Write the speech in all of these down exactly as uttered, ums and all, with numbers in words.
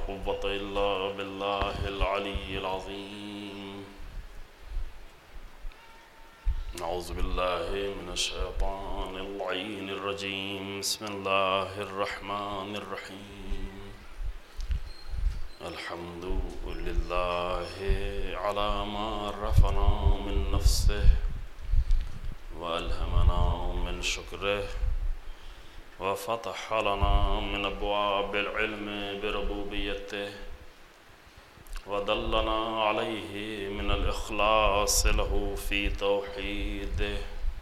قوة إلا بالله العلي العظيم. نعوذ بالله من الشيطان اللعين الرجيم. بسم الله الرحمن الرحيم. الحمد لله على ما عرفنا من نفسه وألهمنا من شكره وفتح لنا من أبواب العلم بربوبيته ودلنا عليه من الإخلاص له في توحيده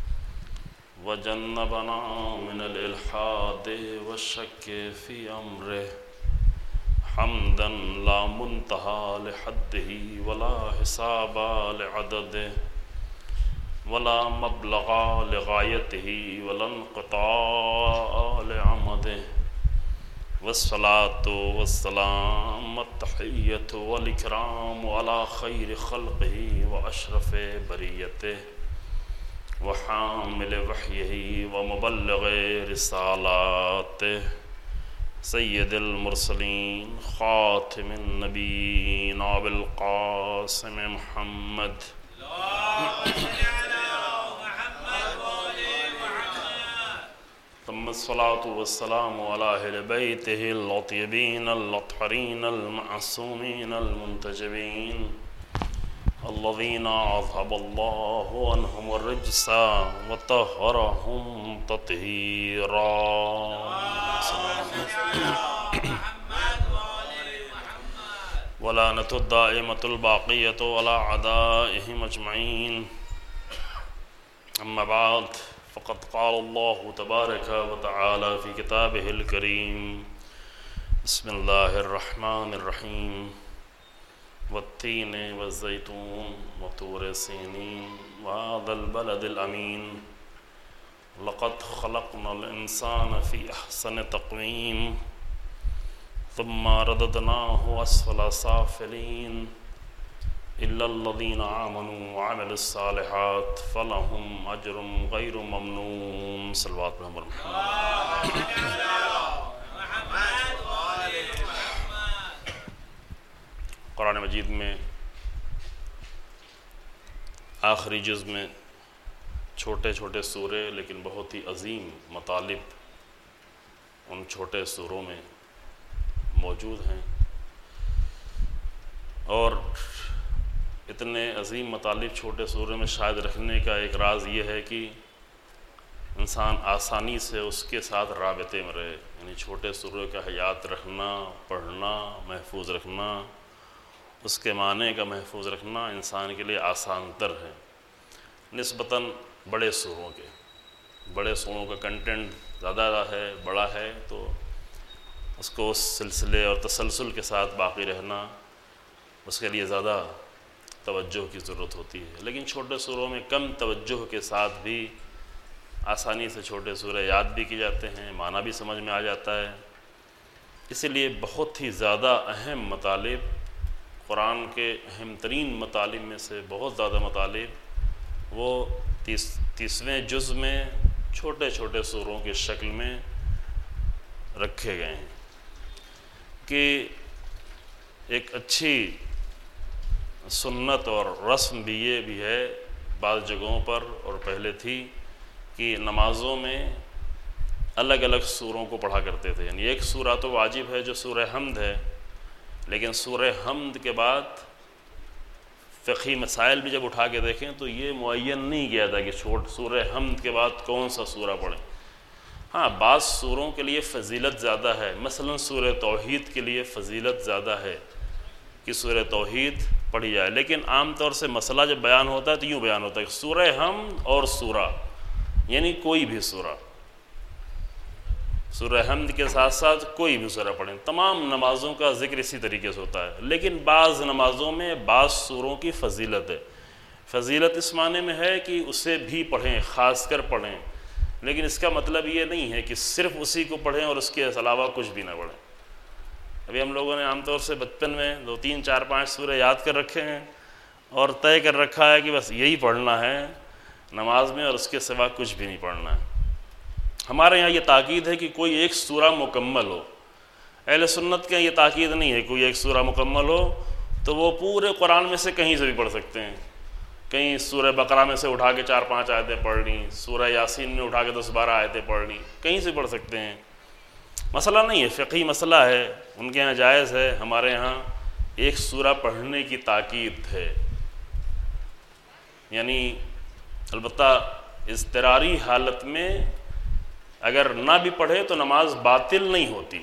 وجنبنا من الإلحاد والشك في أمره حمدا لا منتهى لحده ولا حساب لعدده ولا مبلغ لغايته ولا انقطاع لعمده والصلاة والسلام التحية والإكرام على خير خلقه وأشرف بريته وحامل وحيه ومبلغ رسالاته سيد المرسلين خاتم النبيين أبي القاسم محمد ثم الصلاة والسلام على أهل بيته الأطيبين الأطهرين المعصومين المنتجبين الذين أذهب الله عنهم الرجس وطهرهم تطهيرا. ولعنة الدائمة الباقية على أعدائهم أجمعين. أما بعد، فقد قال الله تبارك وتعالى في كتابه الكريم: بسم الله الرحمن الرحيم. والتين والزيتون وطور سينين وهذا البلد الأمين لقد خلقنا الإنسان في أحسن تقويم ثم رددناه أسفل سافلين إلا الذين آمنوا وعملوا الصالحات فلهم أجر غير ممنون. صلوات محمد قرآن مجید میں آخری جز میں چھوٹے چھوٹے سورے لیکن بہت ہی عظیم مطالب ان چھوٹے سوروں میں موجود ہیں، اور اتنے عظیم مطالب چھوٹے سورے میں شاید رکھنے کا ایک راز یہ ہے کہ انسان آسانی سے اس کے ساتھ رابطے میں رہے، یعنی چھوٹے سورے کا حیات رکھنا، پڑھنا، محفوظ رکھنا، اس کے معنی کا محفوظ رکھنا انسان کے لیے آسان تر ہے نسبتاً بڑے سوروں کے۔ بڑے سوروں کا کنٹینٹ زیادہ ہے، بڑا ہے، تو اس کو اس سلسلے اور تسلسل کے ساتھ باقی رہنا اس کے لیے زیادہ توجہ کی ضرورت ہوتی ہے، لیکن چھوٹے سوروں میں کم توجہ کے ساتھ بھی آسانی سے چھوٹے سورے یاد بھی کی جاتے ہیں، معنی بھی سمجھ میں آ جاتا ہے۔ اسی لیے بہت ہی زیادہ اہم مطالب، قرآن کے اہم ترین مطالب میں سے بہت زیادہ مطالب وہ تیس تیسویں جز میں چھوٹے چھوٹے سوروں کی شکل میں رکھے گئے ہیں کہ ایک اچھی سنت اور رسم بھی یہ بھی ہے بعض جگہوں پر اور پہلے تھی کہ نمازوں میں الگ الگ سوروں کو پڑھا کرتے تھے، یعنی ایک سورہ تو واجب ہے جو سورہ حمد ہے، لیکن سورہ حمد کے بعد فقہی مسائل بھی جب اٹھا کے دیکھیں تو یہ معین نہیں کیا تھا کہ چھوٹ سورہ حمد کے بعد کون سا سورہ پڑھیں۔ ہاں، بعض سوروں کے لیے فضیلت زیادہ ہے، مثلا سورہ توحید کے لیے فضیلت زیادہ ہے کہ سورہ توحید پڑھی جائے، لیکن عام طور سے مسئلہ جب بیان ہوتا ہے تو یوں بیان ہوتا ہے کہ سورہ حمد اور سورہ، یعنی کوئی بھی سورہ، سورہ حمد کے ساتھ ساتھ کوئی بھی سورہ پڑھیں۔ تمام نمازوں کا ذکر اسی طریقے سے ہوتا ہے، لیکن بعض نمازوں میں بعض سوروں کی فضیلت ہے۔ فضیلت اس معنی میں ہے کہ اسے بھی پڑھیں، خاص کر پڑھیں، لیکن اس کا مطلب یہ نہیں ہے کہ صرف اسی کو پڑھیں اور اس کے علاوہ کچھ بھی نہ پڑھیں۔ ابھی ہم لوگوں نے عام طور سے بچپن میں دو تین چار پانچ سورے یاد کر رکھے ہیں اور طے کر رکھا ہے کہ بس یہی پڑھنا ہے نماز میں اور اس کے سوا کچھ بھی نہیں پڑھنا ہے۔ ہمارے یہاں یہ تاکید ہے کہ کوئی ایک سورہ مکمل ہو، اہل سنت کے یہ تاکید نہیں ہے کوئی ایک سورہ مکمل ہو تو وہ پورے قرآن میں سے کہیں سے بھی پڑھ سکتے ہیں. کہیں سورہ بقرہ میں سے اٹھا کے چار پانچ آیتیں پڑھ لیں، سورہ یاسین میں اٹھا کے دس بارہ آیتیں پڑھ لیں، کہیں سے پڑھ سکتے ہیں. مسئلہ نہیں ہے، فقہی مسئلہ ہے، ان کے یہاں جائز ہے، ہمارے یہاں ایک سورہ پڑھنے کی تاکید ہے. یعنی البتہ اضطراری حالت میں اگر نہ بھی پڑھے تو نماز باطل نہیں ہوتی.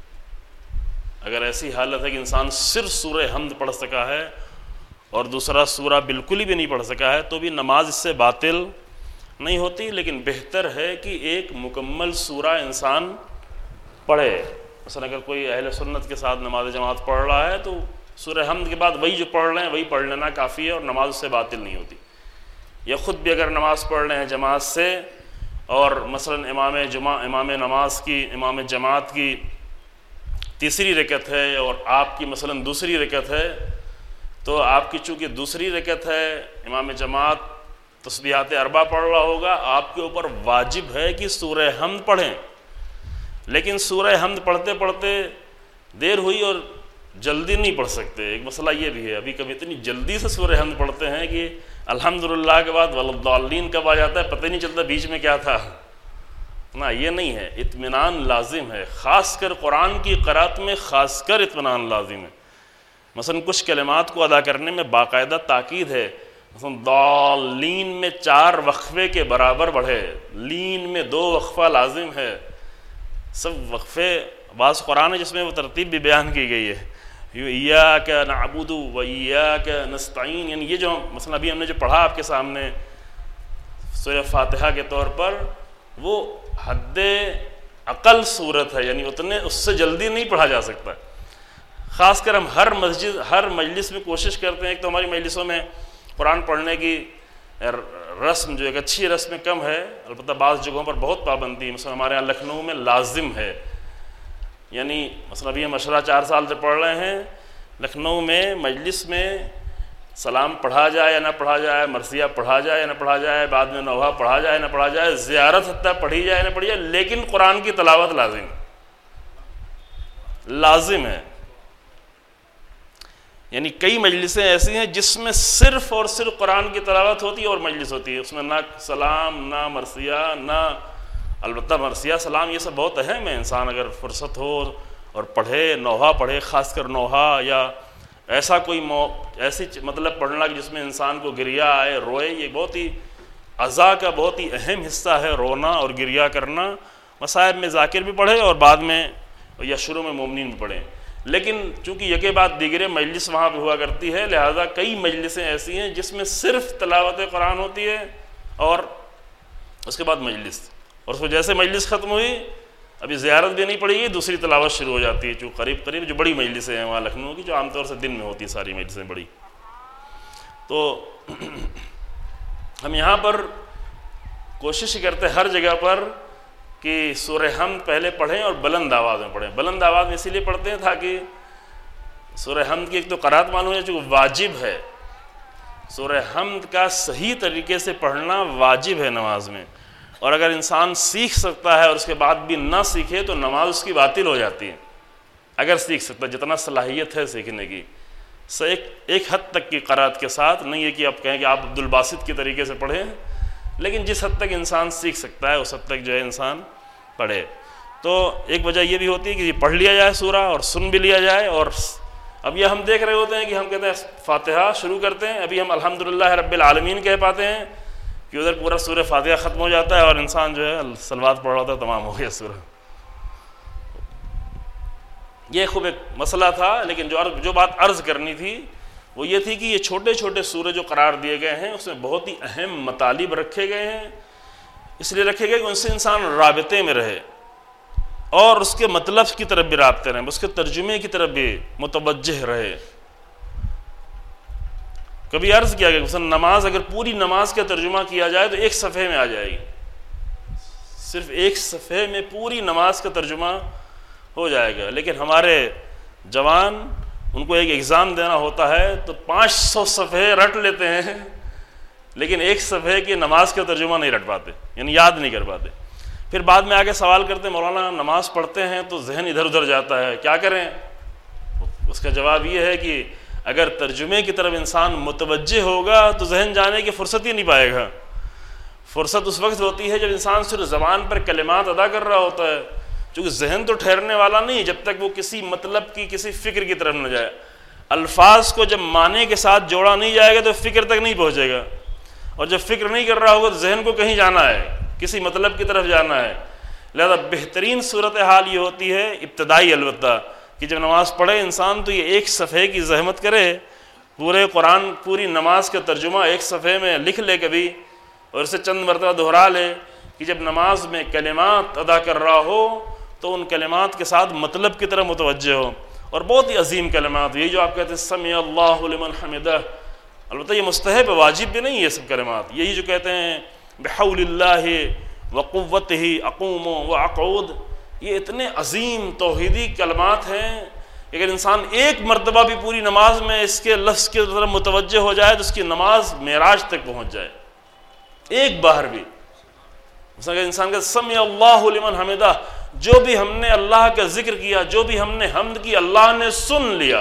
اگر ایسی حالت ہے کہ انسان صرف سورہ حمد پڑھ سکا ہے اور دوسرا سورہ بالکل ہی بھی نہیں پڑھ سکا ہے تو بھی نماز اس سے باطل نہیں ہوتی. لیکن بہتر ہے کہ ایک مکمل سورہ انسان پڑھے. مثلا اگر کوئی اہل سنت کے ساتھ نماز جماعت پڑھ رہا ہے تو سورہ حمد کے بعد وہی جو پڑھ رہے ہیں وہی پڑھ لینا کافی ہے اور نماز اس سے باطل نہیں ہوتی. یا خود بھی اگر نماز پڑھ رہے ہیں جماعت سے اور مثلا امام جمع امام نماز کی امام جماعت کی تیسری رکعت ہے اور آپ کی مثلا دوسری رکعت ہے تو آپ کی چونکہ دوسری رکعت ہے امام جماعت تسبیحات اربع پڑھ رہا ہوگا، آپ کے اوپر واجب ہے کہ سورہ حمد پڑھیں. لیکن سورہ حمد پڑھتے پڑھتے دیر ہوئی اور جلدی نہیں پڑھ سکتے. ایک مسئلہ یہ بھی ہے، ابھی کبھی اتنی جلدی سے سورہ حمد پڑھتے ہیں کہ الحمدللہ کے بعد والضالین کب آ جاتا ہے پتہ نہیں چلتا بیچ میں کیا تھا. نہ یہ نہیں ہے، اطمینان لازم ہے، خاص کر قرآن کی قرأت میں خاص کر اطمینان لازم ہے. مثلا کچھ کلمات کو ادا کرنے میں باقاعدہ تاکید ہے. مثلا ضالین میں چار وقفے کے برابر بڑھے، لین میں دو وقفہ لازم ہے. سب وقفے بعض قرآن ہے جس میں وہ ترتیب بھی بیان کی گئی ہے. ایاک نعبد و ایاک نستعین، یعنی یہ جو مثلا ابھی ہم نے جو پڑھا آپ کے سامنے سورہ فاتحہ کے طور پر وہ حد عقل صورت ہے، یعنی اتنے اس سے جلدی نہیں پڑھا جا سکتا. خاص کر ہم ہر مسجد ہر مجلس میں کوشش کرتے ہیں. ایک تو ہماری مجلسوں میں قرآن پڑھنے کی رسم جو ایک اچھی رسم کم ہے، البتہ بعض جگہوں پر بہت پابندی. مثلا ہمارے یہاں لکھنؤ میں لازم ہے، یعنی مثلا ابھی ہم اشرا چار سال سے پڑھ رہے ہیں، لکھنؤ میں مجلس میں سلام پڑھا جائے یا نہ پڑھا جائے، مرثیہ پڑھا جائے یا نہ پڑھا جائے، بعد میں نوحہ پڑھا جائے نہ پڑھا جائے، زیارت حتیٰ پڑھی جائے نہ پڑھی جائے، لیکن قرآن کی تلاوت لازم لازم ہے. یعنی کئی مجلسیں ایسی ہیں جس میں صرف اور صرف قرآن کی تلاوت ہوتی ہے اور مجلس ہوتی ہے، اس میں نہ سلام نہ مرثیہ نہ، البتہ مرثیہ سلام یہ سب بہت اہم ہے. انسان اگر فرصت ہو اور پڑھے، نوحہ پڑھے، خاص کر نوحہ یا ایسا کوئی مو ایسی مطلب پڑھنا کہ جس میں انسان کو گریہ آئے، روئے، یہ بہت ہی عزا کا بہت ہی اہم حصہ ہے، رونا اور گریہ کرنا. مصائب میں ذاکر بھی پڑھے اور بعد میں یا شروع میں مومنین بھی پڑھیں. لیکن چونکہ یکے بعد دیگرے مجلس وہاں پہ ہوا کرتی ہے، لہذا کئی مجلسیں ایسی ہیں جس میں صرف تلاوت قرآن ہوتی ہے اور اس کے بعد مجلس، اور اس کو جیسے مجلس ختم ہوئی ابھی زیارت بھی نہیں پڑی گی، دوسری تلاوت شروع ہو جاتی ہے. جو قریب قریب جو بڑی مجلسیں ہیں وہاں لکھنؤ کی، جو عام طور سے دن میں ہوتی ہیں ساری مجلسیں بڑی. تو ہم یہاں پر کوشش کرتے ہر جگہ پر کہ سورہ حمد پہلے پڑھیں اور بلند آواز میں پڑھیں. بلند آواز میں اسی لیے پڑھتے ہیں تاکہ سورہ حمد کی ایک تو قرأت معلوم ہے جو واجب ہے. سورہ حمد کا صحیح طریقے سے پڑھنا واجب ہے نماز میں، اور اگر انسان سیکھ سکتا ہے اور اس کے بعد بھی نہ سیکھے تو نماز اس کی باطل ہو جاتی ہے. اگر سیکھ سکتا ہے، جتنا صلاحیت ہے سیکھنے کی، ایک ایک حد تک کی قرأت کے ساتھ، نہیں ہے کہ آپ کہیں کہ آپ عبد الباسط کے طریقے سے پڑھیں، لیکن جس حد تک انسان سیکھ سکتا ہے اس حد تک جو ہے انسان پڑھے. تو ایک وجہ یہ بھی ہوتی ہے کہ پڑھ لیا جائے سورہ اور سن بھی لیا جائے. اور اب یہ ہم دیکھ رہے ہوتے ہیں کہ ہم کہتے ہیں فاتحہ شروع کرتے ہیں، ابھی ہم الحمدللہ رب العالمین کہہ پاتے ہیں کہ ادھر پورا سورہ فاتحہ ختم ہو جاتا ہے اور انسان جو ہے صلوات پڑھ رہا ہوتا ہے، تمام ہو گیا سورہ. یہ خوب ایک مسئلہ تھا، لیکن جو جو بات عرض کرنی تھی وہ یہ تھی کہ یہ چھوٹے چھوٹے سورے جو قرار دیے گئے ہیں اس میں بہت ہی اہم مطالب رکھے گئے ہیں. اس لیے رکھے گئے کہ ان سے انسان رابطے میں رہے اور اس کے مطلب کی طرف بھی رابطے رہے، اس کے ترجمے کی طرف بھی متوجہ رہے. کبھی عرض کیا گیا مثلا نماز اگر پوری نماز کا ترجمہ کیا جائے تو ایک صفحے میں آ جائے گی، صرف ایک صفحے میں پوری نماز کا ترجمہ ہو جائے گا. لیکن ہمارے جوان، ان کو ایک ایگزام دینا ہوتا ہے تو پانچ سو صفحے رٹ لیتے ہیں، لیکن ایک صفحے کی نماز کا ترجمہ نہیں رٹ پاتے، یعنی یاد نہیں کر پاتے. پھر بعد میں آگے سوال کرتے ہیں مولانا نماز پڑھتے ہیں تو ذہن ادھر ادھر جاتا ہے، کیا کریں؟ اس کا جواب یہ ہے کہ اگر ترجمے کی طرف انسان متوجہ ہوگا تو ذہن جانے کی فرصت ہی نہیں پائے گا۔ فرصت اس وقت ہوتی ہے جب انسان صرف زبان پر کلمات ادا کر رہا ہوتا ہے، چونکہ ذہن تو ٹھہرنے والا نہیں جب تک وہ کسی مطلب کی کسی فکر کی طرف نہ جائے۔ الفاظ کو جب معنی کے ساتھ جوڑا نہیں جائے گا تو فکر تک نہیں پہنچے گا، اور جب فکر نہیں کر رہا ہوگا تو ذہن کو کہیں جانا ہے، کسی مطلب کی طرف جانا ہے۔ لہذا بہترین صورتحال یہ ہوتی ہے ابتدائی البتہ کہ جب نماز پڑھے انسان تو یہ ایک صفحے کی زحمت کرے، پورے قرآن پوری نماز کا ترجمہ ایک صفحے میں لکھ لے کبھی، اور اسے چند مرتبہ دہرا لے کہ جب نماز میں کلمات ادا کر رہا ہو تو ان کلمات کے ساتھ مطلب کی طرف متوجہ ہو، اور بہت ہی عظیم کلمات، یہی جو آپ کہتے ہیں سمع اللہ لمن حمدہ، البتہ یہ مستحب واجب بھی نہیں یہ سب کلمات، یہی جو کہتے ہیں بحول اللہ وقوتہ اقوم واقعد، یہ اتنے عظیم توحیدی کلمات ہیں کہ اگر انسان ایک مرتبہ بھی پوری نماز میں اس کے لفظ کی طرف متوجہ ہو جائے تو اس کی نماز معراج تک پہنچ جائے، ایک بار بھی۔ مثلا اگر انسان کا سمع اللہ لمن حمدہ، جو بھی ہم نے اللہ کا ذکر کیا، جو بھی ہم نے حمد کی، اللہ نے سن لیا۔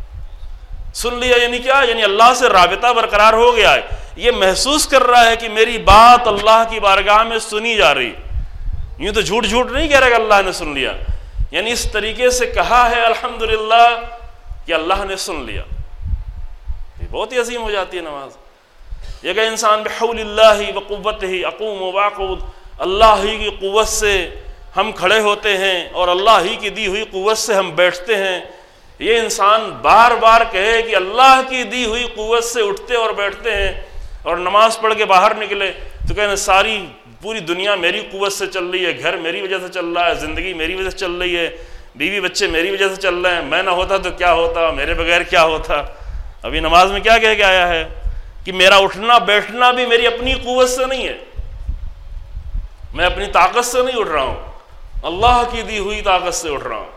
سن لیا یعنی کیا؟ یعنی اللہ سے رابطہ برقرار ہو گیا ہے، یہ محسوس کر رہا ہے کہ میری بات اللہ کی بارگاہ میں سنی جا رہی، یوں تو جھوٹ جھوٹ نہیں کہہ رہا کہ اللہ نے سن لیا، یعنی اس طریقے سے کہا ہے الحمدللہ کہ اللہ نے سن لیا، یہ بہت ہی عظیم ہو جاتی ہے نماز۔ یہ کہ انسان بحول اللہ وقوتہ اقوم واقعد، اللہ ہی کی قوت سے ہم کھڑے ہوتے ہیں اور اللہ ہی کی دی ہوئی قوت سے ہم بیٹھتے ہیں، یہ انسان بار بار کہے کہ اللہ کی دی ہوئی قوت سے اٹھتے اور بیٹھتے ہیں، اور نماز پڑھ کے باہر نکلے تو کہنے ساری پوری دنیا میری قوت سے چل رہی ہے، گھر میری وجہ سے چل رہا ہے، زندگی میری وجہ سے چل رہی ہے، بیوی بچے میری وجہ سے چل رہے ہیں، میں نہ ہوتا تو کیا ہوتا، میرے بغیر کیا ہوتا۔ ابھی نماز میں کیا کہہ کے آیا ہے کہ میرا اٹھنا بیٹھنا بھی میری اپنی قوت سے نہیں ہے، میں اپنی طاقت سے نہیں اٹھ رہا ہوں، اللہ کی دی ہوئی طاقت سے اٹھ رہا ہوں۔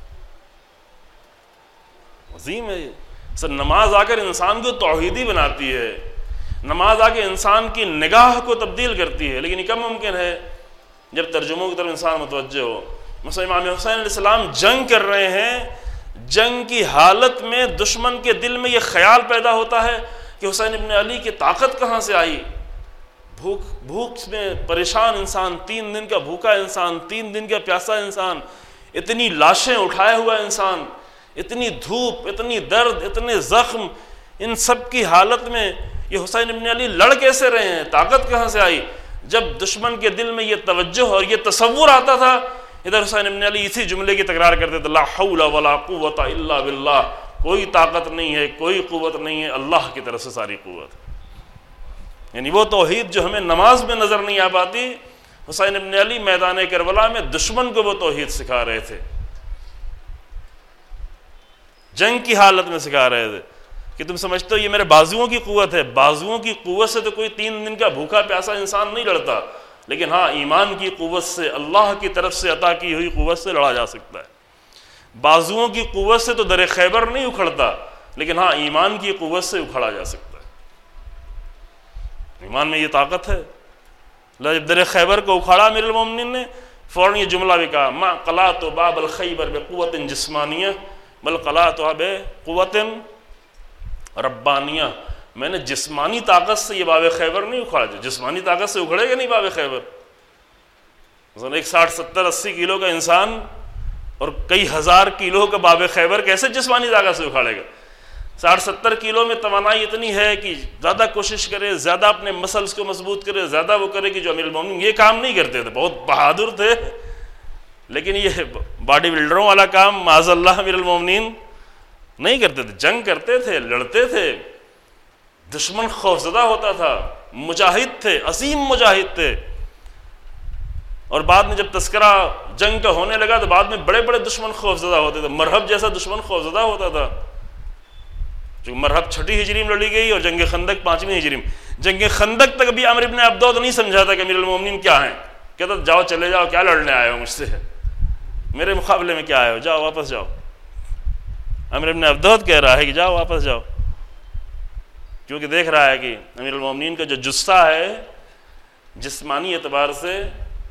عظیم ہے یہ سر۔ نماز آ کر انسان کو توحیدی بناتی ہے، نماز آ کے انسان کی نگاہ کو تبدیل کرتی ہے، لیکن یہ کب ممکن ہے؟ جب ترجموں کی طرف انسان متوجہ ہو۔ مثلا امام حسین علیہ السلام جنگ کر رہے ہیں، جنگ کی حالت میں دشمن کے دل میں یہ خیال پیدا ہوتا ہے کہ حسین ابن علی کی طاقت کہاں سے آئی؟ بھوک بھوک میں پریشان انسان، تین دن کا بھوکا انسان، تین دن کا پیاسا انسان، اتنی لاشیں اٹھائے ہوا انسان، اتنی دھوپ، اتنی درد، اتنے زخم، ان سب کی حالت میں یہ حسین ابن علی لڑ کیسے رہے ہیں؟ طاقت کہاں سے آئی؟ جب دشمن کے دل میں یہ توجہ اور یہ تصور آتا تھا، ادھر حسین ابن علی اسی جملے کی تکرار کرتے تھے، لا حول ولا قوت الا باللہ، کوئی طاقت نہیں ہے، کوئی قوت نہیں ہے، اللہ کی طرف سے ساری قوت۔ یعنی وہ توحید جو ہمیں نماز میں نظر نہیں آ پاتی، حسین ابن علی میدان کربلا میں دشمن کو وہ توحید سکھا رہے تھے، جنگ کی حالت میں سکھا رہے تھے کہ تم سمجھتے ہو یہ میرے بازوؤں کی قوت ہے، بازوؤں کی قوت سے تو کوئی تین دن کا بھوکا پیاسا انسان نہیں لڑتا، لیکن ہاں ایمان کی قوت سے، اللہ کی طرف سے عطا کی ہوئی قوت سے لڑا جا سکتا ہے۔ بازوؤں کی قوت سے تو در خیبر نہیں اکھڑتا، لیکن ہاں ایمان کی قوت سے اکھڑا جا سکتا ہے، ایمان میں یہ طاقت ہے۔ جب در خیبر کو اکھاڑا امیر المومنین نے، فوراً یہ جملہ بھی کہا، ما قلعت باب الخیبر بقوت جسمانیہ بل قلعتها بقوت ربانیہ، میں نے جسمانی طاقت سے یہ باب خیبر نہیں اکھاڑا، جسمانی طاقت سے اکھڑے گا نہیں باب خیبر۔ مثلا ایک ساٹھ ستر اسی کلو کا انسان اور کئی ہزار کلو کا باب خیبر کیسے جسمانی طاقت سے اکھاڑے گا؟ ساٹھ ستر کلو میں توانائی اتنی ہے کہ زیادہ کوشش کرے، زیادہ اپنے مسلز کو مضبوط کرے، زیادہ وہ کرے کہ جو امیر المومنین یہ کام نہیں کرتے تھے، بہت بہادر تھے، لیکن یہ باڈی بلڈروں والا کام معاذ اللہ امیر المومنین نہیں کرتے تھے، جنگ کرتے تھے، لڑتے تھے، دشمن خوفزدہ ہوتا تھا، مجاہد تھے، عظیم مجاہد تھے، اور بعد میں جب تذکرہ جنگ کا ہونے لگا تو بعد میں بڑے بڑے دشمن خوفزدہ ہوتے تھے، مرحب جیسا دشمن خوفزدہ ہوتا تھا، جو مرحب چھٹی ہجری میں لڑی گئی اور جنگ خندق پانچویں ہجری میں۔ جنگ خندق تک بھی عمرو بن عبدود نہیں سمجھا تھا کہ امیر المومنین کیا ہیں، کہتا جاؤ چلے جاؤ، کیا لڑنے آئے ہو مجھ سے، میرے مقابلے میں کیا آئے ہو، جاؤ واپس جاؤ۔ عمرو بن عبدود کہہ رہا ہے کہ جاؤ واپس جاؤ، کیونکہ دیکھ رہا ہے کہ امیر المومنین کا جو جثہ ہے جسمانی اعتبار سے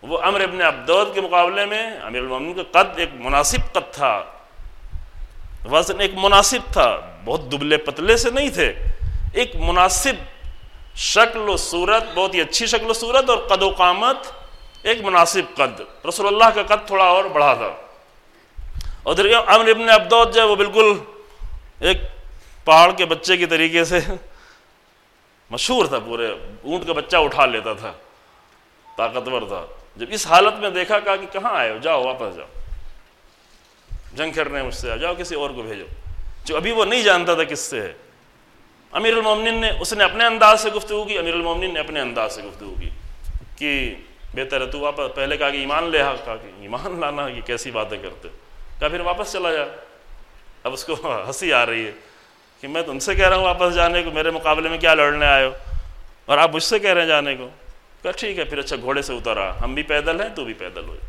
وہ عمرو ابن عبدود کے مقابلے میں امیر المومنین کا قد ایک مناسب قد تھا، وزن ایک مناسب تھا، بہت دبلے پتلے سے نہیں تھے، ایک مناسب شکل و صورت، بہت ہی اچھی شکل و صورت اور قد و قامت، ایک مناسب قد۔ رسول اللہ کا قد تھوڑا اور بڑھا تھا، اور ادھر عمرو ابن عبدود جو ہے وہ بالکل ایک پہاڑ کے بچے کی طریقے سے مشہور تھا، پورے اونٹ کا بچہ اٹھا لیتا تھا، طاقتور تھا۔ جب اس حالت میں دیکھا، کہا کہ کہاں آئے ہو، جاؤ واپس جاؤ، جنگ کرنے مجھ سے، جاؤ کسی اور کو بھیجو، جو ابھی وہ نہیں جانتا تھا کس سے ہے۔ امیر المومنین نے اس نے اپنے انداز سے گفتگو کی، امیر المومنین نے اپنے انداز سے گفتگو کی کہ بہتر ہے تو واپس، پہلے کہا کہ ایمان لے آ، کہا کہ ایمان لانا یہ کیسی باتیں کرتے، کہا پھر واپس چلا جا۔ اب اس کو ہنسی آ رہی ہے کہ میں تم سے کہہ رہا ہوں واپس جانے کو، میرے مقابلے میں کیا لڑنے آئے ہو، اور آپ مجھ سے کہہ رہے ہیں جانے کو۔ کہا ٹھیک ہے پھر، اچھا گھوڑے سے اتر آ، ہم بھی پیدل ہیں تو بھی پیدل ہو۔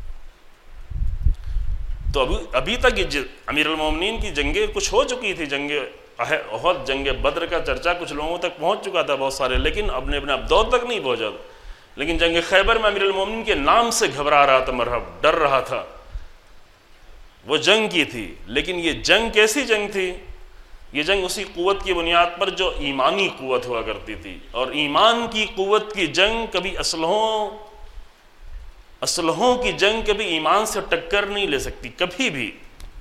تو ابھی ابھی تک یہ امیر المومنین کی جنگیں کچھ ہو چکی تھی، جنگ احد، جنگ بدر کا چرچا کچھ لوگوں تک پہنچ چکا تھا بہت سارے، لیکن ابن ابن عبدود تک نہیں پہنچا تھا۔ لیکن جنگ خیبر میں امیر المومنین کے نام سے گھبرا رہا تھا، مرحب ڈر رہا تھا، وہ جنگ کی تھی۔ لیکن یہ جنگ کیسی جنگ تھی؟ یہ جنگ اسی قوت کی بنیاد پر جو ایمانی قوت ہوا کرتی تھی، اور ایمان کی قوت کی جنگ کبھی اسلحوں اسلحوں کی جنگ کبھی ایمان سے ٹکر نہیں لے سکتی، کبھی بھی۔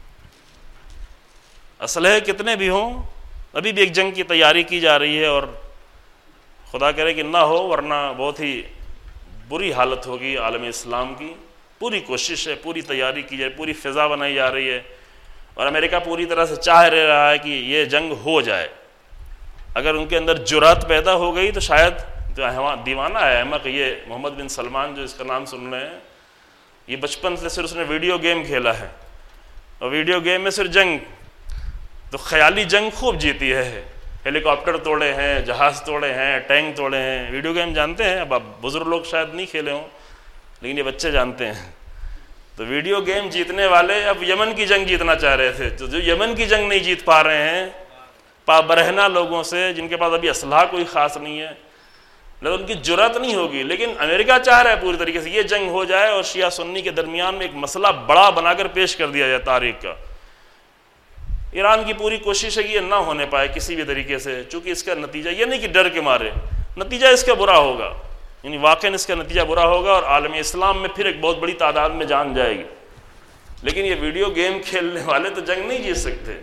اسلحے کتنے بھی ہوں، ابھی بھی ایک جنگ کی تیاری کی جا رہی ہے، اور خدا کرے کہ نہ ہو، ورنہ بہت ہی بری حالت ہوگی عالم اسلام کی۔ پوری کوشش ہے، پوری تیاری کی جائے، پوری فضا بنائی جا رہی ہے، اور امریکہ پوری طرح سے چاہ رہا ہے کہ یہ جنگ ہو جائے۔ اگر ان کے اندر جرأت پیدا ہو گئی تو شاید دیوانہ ہے، احمق یہ محمد بن سلمان جو اس کا نام سن رہے ہیں، یہ بچپن سے صرف اس نے ویڈیو گیم کھیلا ہے، اور ویڈیو گیم میں صرف جنگ، تو خیالی جنگ خوب جیتی ہے، ہیلی کاپٹر توڑے ہیں، جہاز توڑے ہیں، ٹینک توڑے ہیں۔ ویڈیو گیم جانتے ہیں، اب اب بزرگ لوگ شاید نہیں کھیلے ہوں، لیکن یہ بچے جانتے ہیں۔ تو ویڈیو گیم جیتنے والے اب یمن کی جنگ جیتنا چاہ رہے تھے، تو جو یمن کی جنگ نہیں جیت پا رہے ہیں پابرہنہ لوگوں سے، جن کے پاس ابھی اسلحہ کوئی خاص نہیں ہے، لیکن ان کی جرأت نہیں ہوگی۔ لیکن امریکہ چاہ رہا ہے پوری طریقے سے یہ جنگ ہو جائے، اور شیعہ سنی کے درمیان میں ایک مسئلہ بڑا بنا کر پیش کر دیا جائے تاریخ کا۔ ایران کی پوری کوشش ہے کہ یہ نہ ہونے پائے کسی بھی طریقے سے، چونکہ اس کا نتیجہ یہ نہیں کہ ڈر کے مارے، نتیجہ اس کا برا ہوگا، یعنی واقعاً اس کا نتیجہ برا ہوگا، اور عالم اسلام میں پھر ایک بہت بڑی تعداد میں جان جائے گی۔ لیکن یہ ویڈیو گیم کھیلنے والے تو جنگ نہیں جیت سکتے،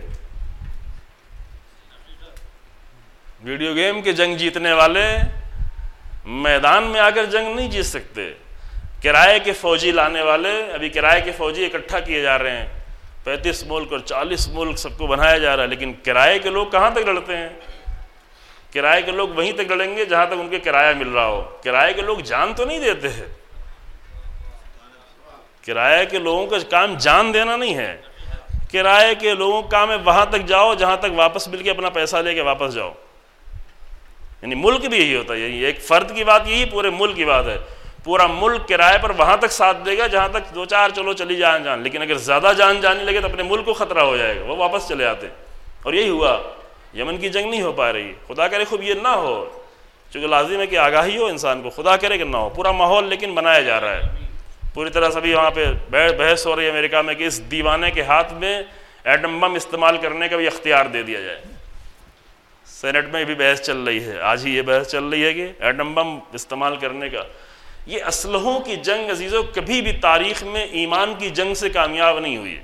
ویڈیو گیم کے جنگ جیتنے والے میدان میں آ کر جنگ نہیں جیت سکتے۔ کرائے کے فوجی لانے والے، ابھی کرائے کے فوجی اکٹھا کیے جا رہے ہیں، پینتیس ملک اور چالیس ملک سب کو بنایا جا رہا ہے، لیکن کرائے کے لوگ کہاں تک لڑتے ہیں؟ کرائے کے لوگ وہیں تک لڑیں گے جہاں تک ان کے کرایہ مل رہا ہو۔ کرائے کے لوگ جان تو نہیں دیتے ہیں، کرائے کے لوگوں کا کام جان دینا نہیں ہے، کرائے کے لوگوں کا کام ہے وہاں تک جاؤ جہاں تک واپس مل کے اپنا پیسہ لے کے واپس جاؤ۔ یعنی ملک بھی یہی ہوتا ہے، یعنی ایک فرد کی بات یہی پورے ملک کی بات ہے، پورا ملک کرائے پر وہاں تک ساتھ دے گا جہاں تک دو چار چلو چلی جان جان لیکن اگر زیادہ جان جانے لگے تو اپنے ملک کو خطرہ ہو جائے گا، وہ واپس چلے آتے۔ اور یہی ہوا، یمن کی جنگ نہیں ہو پا رہی، خدا کرے خوب یہ نہ ہو، چونکہ لازم ہے کہ آگاہی ہو انسان کو، خدا کرے کہ نہ ہو، پورا ماحول لیکن بنایا جا رہا ہے پوری طرح سے۔ ابھی وہاں پہ بحث ہو رہی ہے امریکہ میں کہ اس دیوانے کے ہاتھ میں ایٹم بم استعمال کرنے کا بھی اختیار دے دیا جائے۔ سینٹ میں بھی بحث چل رہی ہے، آج ہی یہ بحث چل رہی ہے کہ ایٹم بم استعمال کرنے کا۔ یہ اسلحوں کی جنگ عزیزوں کبھی بھی تاریخ میں ایمان کی جنگ سے کامیاب نہیں ہوئی۔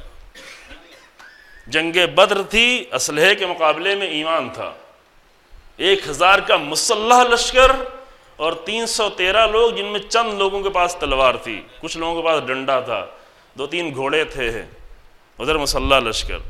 جنگ بدر تھی، اسلحے کے مقابلے میں ایمان تھا، ایک ہزار کا مسلح لشکر اور تین سو تیرہ لوگ جن میں چند لوگوں کے پاس تلوار تھی، کچھ لوگوں کے پاس ڈنڈا تھا، دو تین گھوڑے تھے، ادھر مسلح لشکر۔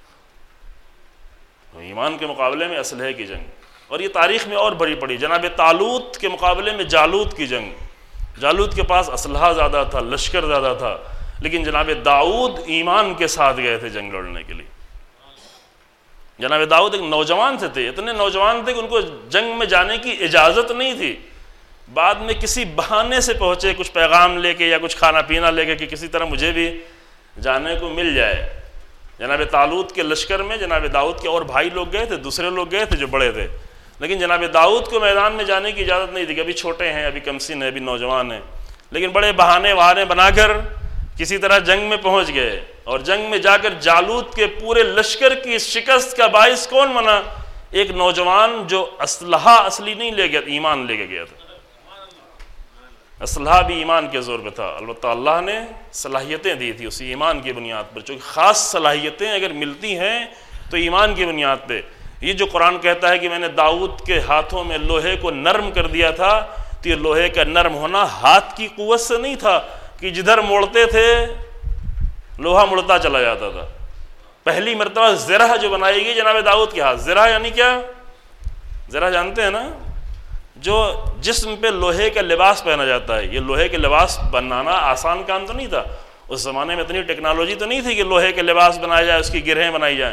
ایمان کے مقابلے میں اسلحے کی جنگ، اور یہ تاریخ میں اور بڑی پڑی۔ جناب طالوت کے مقابلے میں جالوت کی جنگ، جالوت کے پاس اسلحہ زیادہ تھا، لشکر زیادہ تھا، لیکن جناب داؤد ایمان کے ساتھ گئے تھے جنگ لڑنے کے لیے۔ جناب داؤد ایک نوجوان سے تھے، اتنے نوجوان تھے کہ ان کو جنگ میں جانے کی اجازت نہیں تھی، بعد میں کسی بہانے سے پہنچے، کچھ پیغام لے کے یا کچھ کھانا پینا لے کے کہ کسی طرح مجھے بھی جانے کو مل جائے۔ جناب طالوت کے لشکر میں جناب داؤد کے اور بھائی لوگ گئے تھے، دوسرے لوگ گئے تھے جو بڑے تھے، لیکن جناب داؤد کو میدان میں جانے کی اجازت نہیں تھی کہ ابھی چھوٹے ہیں، ابھی کم سن ہیں، ابھی نوجوان ہیں۔ لیکن بڑے بہانے وہانے بنا کر کسی طرح جنگ میں پہنچ گئے، اور جنگ میں جا کر جالوت کے پورے لشکر کی شکست کا باعث کون بنا؟ ایک نوجوان جو اسلحہ اصلی نہیں لے گیا، ایمان لے کے گیا تھا۔ اسلحہ بھی ایمان کے زور پہ تھا، البتہ اللہ نے صلاحیتیں دی تھی اسی ایمان کی بنیاد پر، چونکہ خاص صلاحیتیں اگر ملتی ہیں تو ایمان کی بنیاد پہ۔ یہ جو قرآن کہتا ہے کہ میں نے داؤد کے ہاتھوں میں لوہے کو نرم کر دیا تھا، تو یہ لوہے کا نرم ہونا ہاتھ کی قوت سے نہیں تھا کہ جدھر موڑتے تھے لوہا مڑتا چلا جاتا تھا۔ پہلی مرتبہ زرہ جو بنائی گئی جناب داؤد کے ہاتھ، زرہ یعنی کیا؟ زرہ جانتے ہیں نا، جو جسم پہ لوہے کا لباس پہنا جاتا ہے۔ یہ لوہے کے لباس بنانا آسان کام تو نہیں تھا، اس زمانے میں اتنی ٹیکنالوجی تو نہیں تھی کہ لوہے کے لباس بنایا جائے، اس کی گرہیں بنائی جائیں۔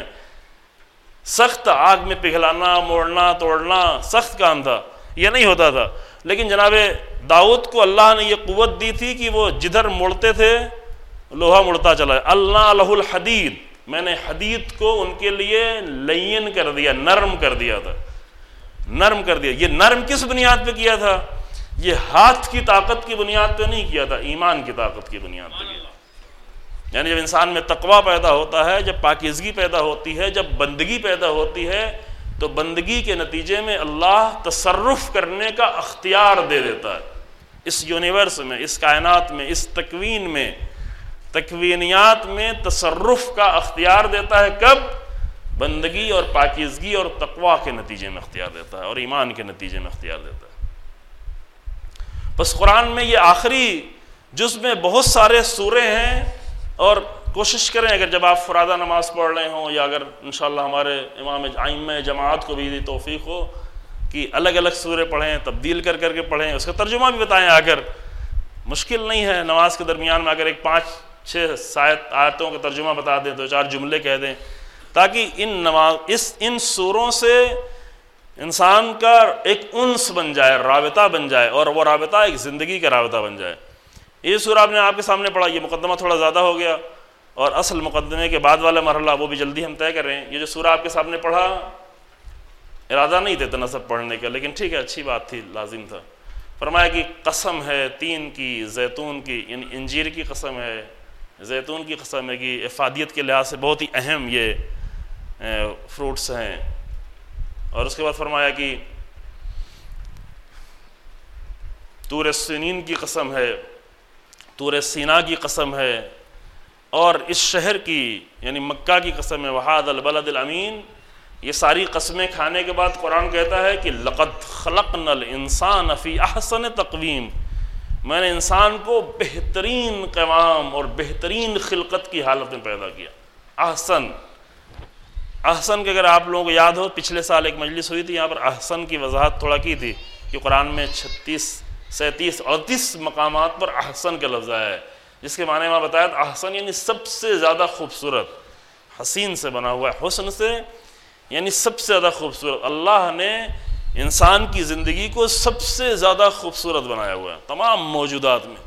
سخت آگ میں پگھلانا، موڑنا، توڑنا سخت کام تھا، یہ نہیں ہوتا تھا۔ لیکن جناب داؤد کو اللہ نے یہ قوت دی تھی کہ وہ جدھر موڑتے تھے لوہا مڑتا چلا ہے۔ اللہ لہ الحدید، میں نے حدید کو ان کے لیے لین کر دیا، نرم کر دیا تھا، نرم کر دیا۔ یہ نرم کس بنیاد پہ کیا تھا؟ یہ ہاتھ کی طاقت کی بنیاد پہ نہیں کیا تھا، ایمان کی طاقت کی بنیاد پہ کیا۔ یعنی جب انسان میں تقویٰ پیدا ہوتا ہے، جب پاکیزگی پیدا ہوتی ہے، جب بندگی پیدا ہوتی ہے، تو بندگی کے نتیجے میں اللہ تصرف کرنے کا اختیار دے دیتا ہے اس یونیورس میں، اس کائنات میں، اس تکوین میں، تکوینیات میں تصرف کا اختیار دیتا ہے۔ کب؟ بندگی اور پاکیزگی اور تقویٰ کے نتیجے میں اختیار دیتا ہے، اور ایمان کے نتیجے میں اختیار دیتا ہے۔ بس قرآن میں یہ آخری جز میں بہت سارے سورے ہیں، اور کوشش کریں اگر جب آپ فرادہ نماز پڑھ رہے ہوں، یا اگر انشاءاللہ ہمارے امام ائمہ جماعت کو بھی توفیق ہو کہ الگ الگ سورے پڑھیں، تبدیل کر کر کے پڑھیں، اس کا ترجمہ بھی بتائیں آ کر۔ مشکل نہیں ہے نماز کے درمیان میں اگر ایک پانچ چھ آیت آیتوں کا ترجمہ بتا دیں، دو چار جملے کہہ دیں، تاکہ ان نماز اس ان سوروں سے انسان کا ایک انس بن جائے، رابطہ بن جائے، اور وہ رابطہ ایک زندگی کا رابطہ بن جائے۔ یہ سورہ آپ نے آپ کے سامنے پڑھا، یہ مقدمہ تھوڑا زیادہ ہو گیا، اور اصل مقدمے کے بعد والا مرحلہ وہ بھی جلدی ہم طے کر رہے ہیں۔ یہ جو سورہ آپ کے سامنے پڑھا، ارادہ نہیں تھے تناسب پڑھنے کا، لیکن ٹھیک ہے، اچھی بات تھی، لازم تھا۔ فرمایا کہ قسم ہے تین کی، زیتون کی، یعنی انجیر کی قسم ہے، زیتون کی قسم ہے کہ افادیت کے لحاظ سے بہت ہی اہم یہ فروٹس ہیں۔ اور اس کے بعد فرمایا کہ طور سینین کی قسم ہے، طور سینا کی قسم ہے، اور اس شہر کی یعنی مکہ کی قسم ہے، وحاد البلد الامین۔ یہ ساری قسمیں کھانے کے بعد قرآن کہتا ہے کہ لقد خلقنا الانسان فی احسن تقویم، میں نے انسان کو بہترین قوام اور بہترین خلقت کی حالت میں پیدا کیا۔ احسن، احسن کہ اگر آپ لوگوں کو یاد ہو، پچھلے سال ایک مجلس ہوئی تھی، یہاں پر احسن کی وضاحت تھوڑا کی تھی کہ قرآن میں چھتیس سینتیس اڑتیس مقامات پر احسن کا لفظ آیا ہے، جس کے معنی میں بتایا احسن یعنی سب سے زیادہ خوبصورت، حسین سے بنا ہوا ہے، حسن سے یعنی سب سے زیادہ خوبصورت۔ اللہ نے انسان کی زندگی کو سب سے زیادہ خوبصورت بنایا ہوا ہے تمام موجودات میں۔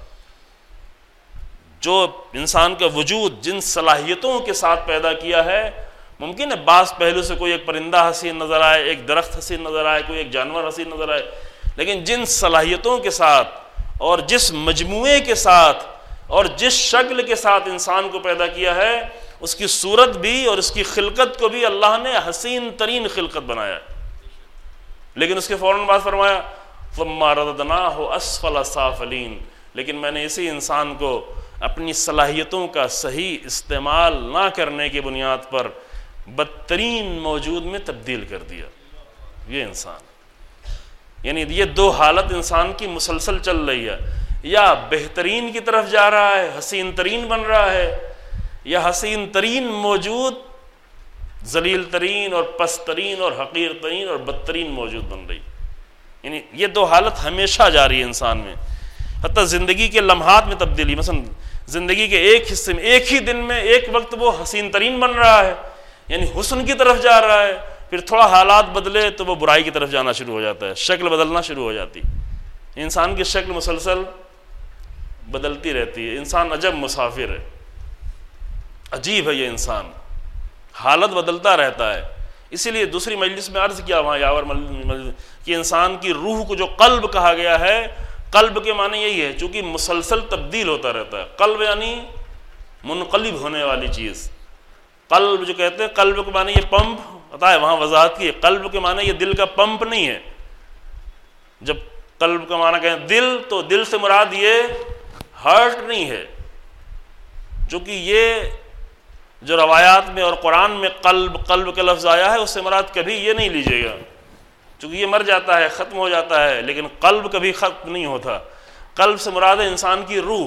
جو انسان کا وجود جن صلاحیتوں کے ساتھ پیدا کیا ہے، ممکن ہے بعض پہلو سے کوئی ایک پرندہ حسین نظر آئے، ایک درخت حسین نظر آئے، کوئی ایک جانور حسین نظر آئے، لیکن جن صلاحیتوں کے ساتھ اور جس مجموعے کے ساتھ اور جس شکل کے ساتھ انسان کو پیدا کیا ہے، اس کی صورت بھی اور اس کی خلقت کو بھی اللہ نے حسین ترین خلقت بنایا ہے۔ لیکن اس کے فوراً بعد فرمایا ثم رددناہ اسفل سافلین، لیکن میں نے اسی انسان کو اپنی صلاحیتوں کا صحیح استعمال نہ کرنے کی بنیاد پر بدترین موجود میں تبدیل کر دیا۔ یہ انسان یعنی یہ دو حالت انسان کی مسلسل چل رہی ہے، یا بہترین کی طرف جا رہا ہے، حسین ترین بن رہا ہے، یا حسین ترین موجود ذلیل ترین اور پست ترین اور حقیر ترین اور بدترین موجود بن رہی۔ یعنی یہ دو حالت ہمیشہ جاری ہے انسان میں، حتیٰ زندگی کے لمحات میں تبدیلی۔ مثلا زندگی کے ایک حصے میں ایک ہی دن میں ایک وقت وہ حسین ترین بن رہا ہے، یعنی حسن کی طرف جا رہا ہے، پھر تھوڑا حالات بدلے تو وہ برائی کی طرف جانا شروع ہو جاتا ہے، شکل بدلنا شروع ہو جاتی۔ انسان کی شکل مسلسل بدلتی رہتی ہے، انسان عجب مسافر ہے، عجیب ہے یہ انسان، حالت بدلتا رہتا ہے۔ اسی لیے دوسری مجلس میں عرض کیا وہاں یاور مجلس کہ انسان کی روح کو جو قلب کہا گیا ہے، قلب کے معنی یہی ہے، چونکہ مسلسل تبدیل ہوتا رہتا ہے۔ قلب یعنی منقلب ہونے والی چیز۔ قلب جو کہتے ہیں، قلب کے معنی یہ پمپ ہوتا ہے، وہاں وضاحت کی ہے، قلب کے معنی یہ دل کا پمپ نہیں ہے۔ جب قلب کا معنی کہیں دل، تو دل سے مراد یہ ہارٹ نہیں ہے، چونکہ یہ جو روایات میں اور قرآن میں قلب قلب کا لفظ آیا ہے اس سے مراد کبھی یہ نہیں لیجیے گا، چونکہ یہ مر جاتا ہے، ختم ہو جاتا ہے، لیکن قلب کبھی ختم نہیں ہوتا۔ قلب سے مراد ہے انسان کی روح،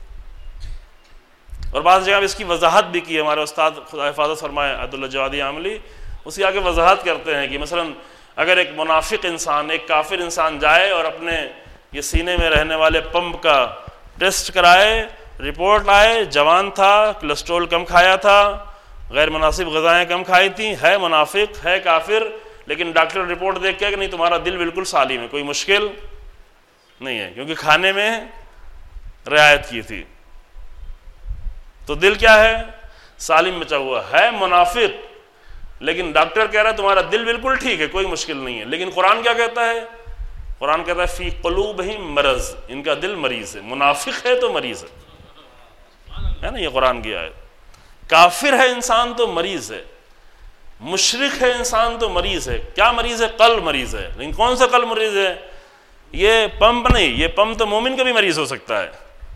اور بعض جگہ اس کی وضاحت بھی کی ہے ہمارے استاد خدا حفاظت فرمائے عبداللہ جوادی عاملی، اس کی آگے وضاحت کرتے ہیں کہ مثلا اگر ایک منافق انسان، ایک کافر انسان جائے اور اپنے یہ سینے میں رہنے والے پمپ کا ٹیسٹ کرائے، رپورٹ آئے جوان تھا، کولیسٹرول کم کھایا تھا، غیر مناسب غذائیں کم کھائی تھیں، ہے منافق، ہے کافر، لیکن ڈاکٹر رپورٹ دیکھ کے کہ نہیں تمہارا دل بالکل سالم ہے، کوئی مشکل نہیں ہے، کیونکہ کھانے میں رعایت کی تھی، تو دل کیا ہے؟ سالم بچا ہوا ہے، منافق، لیکن ڈاکٹر کہہ رہا ہے تمہارا دل بالکل ٹھیک ہے، کوئی مشکل نہیں ہے۔ لیکن قرآن کیا کہتا ہے؟ قرآن کہتا ہے فی قلوبہم مرض، ان کا دل مریض ہے، منافق ہے تو مریض ہے، ہے نا، یہ قرآن کی آیت۔ کافر ہے انسان تو مریض ہے، مشرک ہے انسان تو مریض ہے۔ کیا مریض ہے؟ قلب مریض ہے، لیکن کون سا قلب مریض ہے؟ یہ پمپ نہیں، یہ پمپ تو مومن کا بھی مریض ہو سکتا ہے،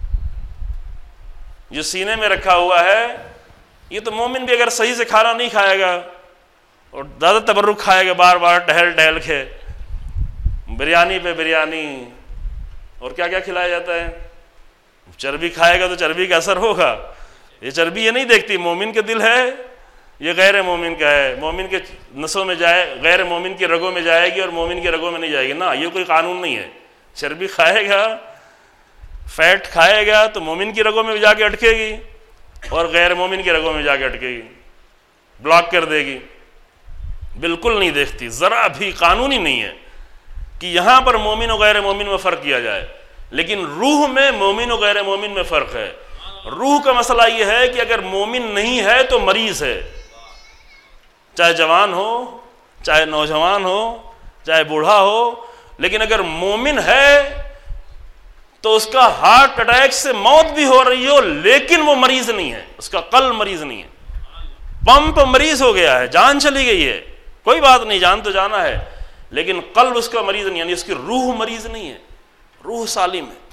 جو سینے میں رکھا ہوا ہے، یہ تو مومن بھی اگر صحیح سے کھانا نہیں کھائے گا اور زیادہ تبرک کھائے گا، بار بار ٹہل ٹہل کے بریانی پہ بریانی، اور کیا کیا کھلایا جاتا ہے، چربی کھائے گا تو چربی کا اثر ہوگا۔ یہ چربی یہ نہیں دیکھتی مومن کے دل ہے یہ غیر مومن کا ہے، مومن کے نسوں میں جائے، غیر مومن کی رگوں میں جائے گی اور مومن کی رگوں میں نہیں جائے گی، نا، یہ کوئی قانون نہیں ہے۔ چربی کھائے گا، فیٹ کھائے گا تو مومن کی رگوں میں جا کے اٹکے گی اور غیر مومن کی رگوں میں جا کے اٹکے گی، بلاک کر دے گی۔ بالکل نہیں دیکھتی، ذرا بھی قانونی نہیں ہے کہ یہاں پر مومن و غیر مومن میں فرق کیا جائے، لیکن روح میں مومن و غیر مومن میں فرق ہے۔ روح کا مسئلہ یہ ہے کہ اگر مومن نہیں ہے تو مریض ہے، چاہے جوان ہو، چاہے نوجوان ہو، چاہے بوڑھا ہو، لیکن اگر مومن ہے تو اس کا ہارٹ اٹیک سے موت بھی ہو رہی ہو لیکن وہ مریض نہیں ہے، اس کا قلب مریض نہیں ہے، پمپ مریض ہو گیا ہے، جان چلی گئی ہے، کوئی بات نہیں، جان تو جانا ہے، لیکن قلب اس کا مریض نہیں، یعنی اس کی روح مریض نہیں ہے، روح سالم ہے۔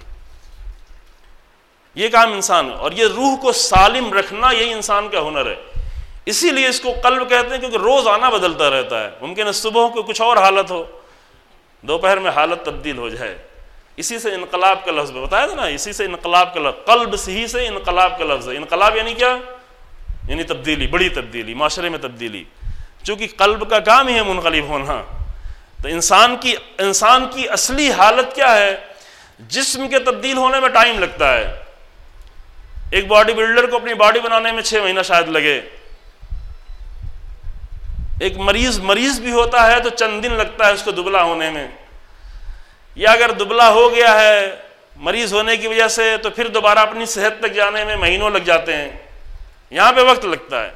یہ کام انسان ہے، اور یہ روح کو سالم رکھنا یہی انسان کا ہنر ہے۔ اسی لیے اس کو قلب کہتے ہیں، کیونکہ روز آنا بدلتا رہتا ہے، ممکن ہے صبح کو کچھ اور حالت ہو، دوپہر میں حالت تبدیل ہو جائے۔ اسی سے انقلاب کا لفظ بتایا تھا نا، اسی سے انقلاب کا لفظ، قلب سے ہی سے انقلاب کا لفظ ہے۔ انقلاب یعنی کیا؟ یعنی تبدیلی، بڑی تبدیلی، معاشرے میں تبدیلی، چونکہ قلب کا کام ہی ہے منقلب ہونا۔ تو انسان کی انسان کی اصلی حالت کیا ہے؟ جسم کے تبدیل ہونے میں ٹائم لگتا ہے۔ ایک باڈی بلڈر کو اپنی باڈی بنانے میں چھ مہینہ شاید لگے، ایک مریض مریض بھی ہوتا ہے تو چند دن لگتا ہے اس کو دبلا ہونے میں، یا اگر دبلا ہو گیا ہے مریض ہونے کی وجہ سے تو پھر دوبارہ اپنی صحت تک جانے میں مہینوں لگ جاتے ہیں، یہاں پہ وقت لگتا ہے۔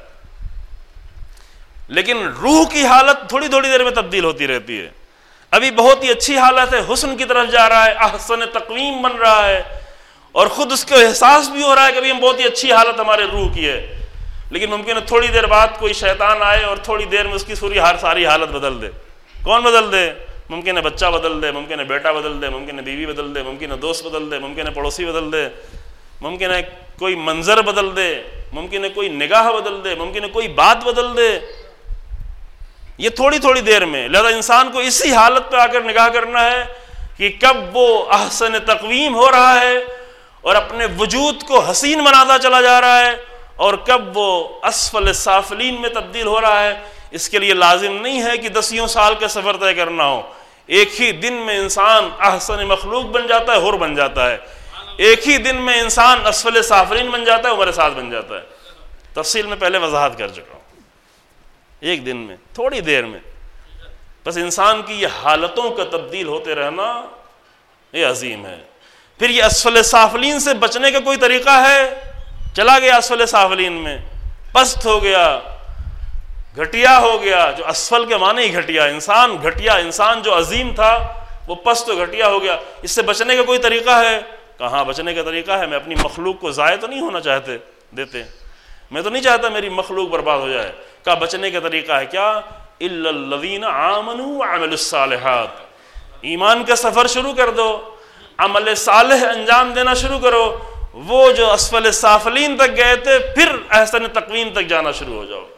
لیکن روح کی حالت تھوڑی تھوڑی دیر میں تبدیل ہوتی رہتی ہے۔ ابھی بہت ہی اچھی حالت ہے، حسن کی طرف جا رہا ہے، احسن تقویم بن رہا ہے، اور خود اس کو احساس بھی ہو رہا ہے کہ ابھی ہم بہت ہی اچھی حالت ہمارے روح کی ہے، لیکن ممکن ہے تھوڑی دیر بعد کوئی شیطان آئے اور تھوڑی دیر میں اس کی سوری ہر ساری حالت بدل دے۔ کون بدل دے؟ ممکن ہے بچہ بدل دے، ممکن ہے بیٹا بدل دے، ممکن ہے بیوی بدل دے، ممکن ہے دوست بدل دے، ممکن ہے پڑوسی بدل دے، ممکن ہے کوئی منظر بدل دے، ممکن ہے کوئی نگاہ بدل دے، ممکن ہے کوئی بات بدل دے، یہ تھوڑی تھوڑی دیر میں۔ لہذا انسان کو اسی حالت پہ آ کر نگاہ کرنا ہے کہ کب وہ احسن تقویم ہو رہا ہے اور اپنے وجود کو حسین بناتا چلا جا رہا ہے، اور کب وہ اسفل سافلین میں تبدیل ہو رہا ہے۔ اس کے لیے لازم نہیں ہے کہ دسیوں سال کا سفر طے کرنا ہو، ایک ہی دن میں انسان احسن مخلوق بن جاتا ہے، حر بن جاتا ہے، ایک ہی دن میں انسان اسفل سافلین بن جاتا ہے، عمر سعد بن جاتا ہے۔ تفصیل میں پہلے وضاحت کر چکا ہوں، ایک دن میں، تھوڑی دیر میں، بس انسان کی یہ حالتوں کا تبدیل ہوتے رہنا یہ عظیم ہے۔ پھر یہ اسفل سافلین سے بچنے کا کوئی طریقہ ہے؟ چلا گیا اسفل سافلین میں، پست ہو گیا، گھٹیا ہو گیا، جو اسفل کے معنی ہی گھٹیا، انسان گھٹیا، انسان جو عظیم تھا وہ پست و گھٹیا ہو گیا. اس سے بچنے کا کوئی طریقہ ہے؟ کہاں بچنے کا طریقہ ہے. میں اپنی مخلوق کو ضائع تو نہیں ہونا چاہتے دیتے, میں تو نہیں چاہتا میری مخلوق برباد ہو جائے. کہا بچنے کا طریقہ ہے کیا؟ الا الذین آمنوا وعملوا الصالحات. ایمان کا سفر شروع کر دو, عمل صالح انجام دینا شروع کرو. وہ جو اسفل سافلین تک گئے تھے پھر احسن تقویم تک جانا شروع ہو جاؤ,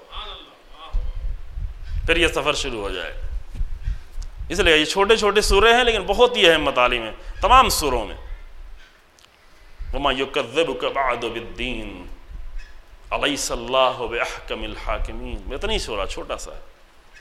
پھر یہ سفر شروع ہو جائے. اس لیے یہ چھوٹے چھوٹے سورے ہیں لیکن بہت ہی اہم مطالب ہیں تمام سوروں میں. وما یکذبک بعد بالدین الیس اللہ باحکم الحاکمین. اتنی سورہ چھوٹا سا ہے.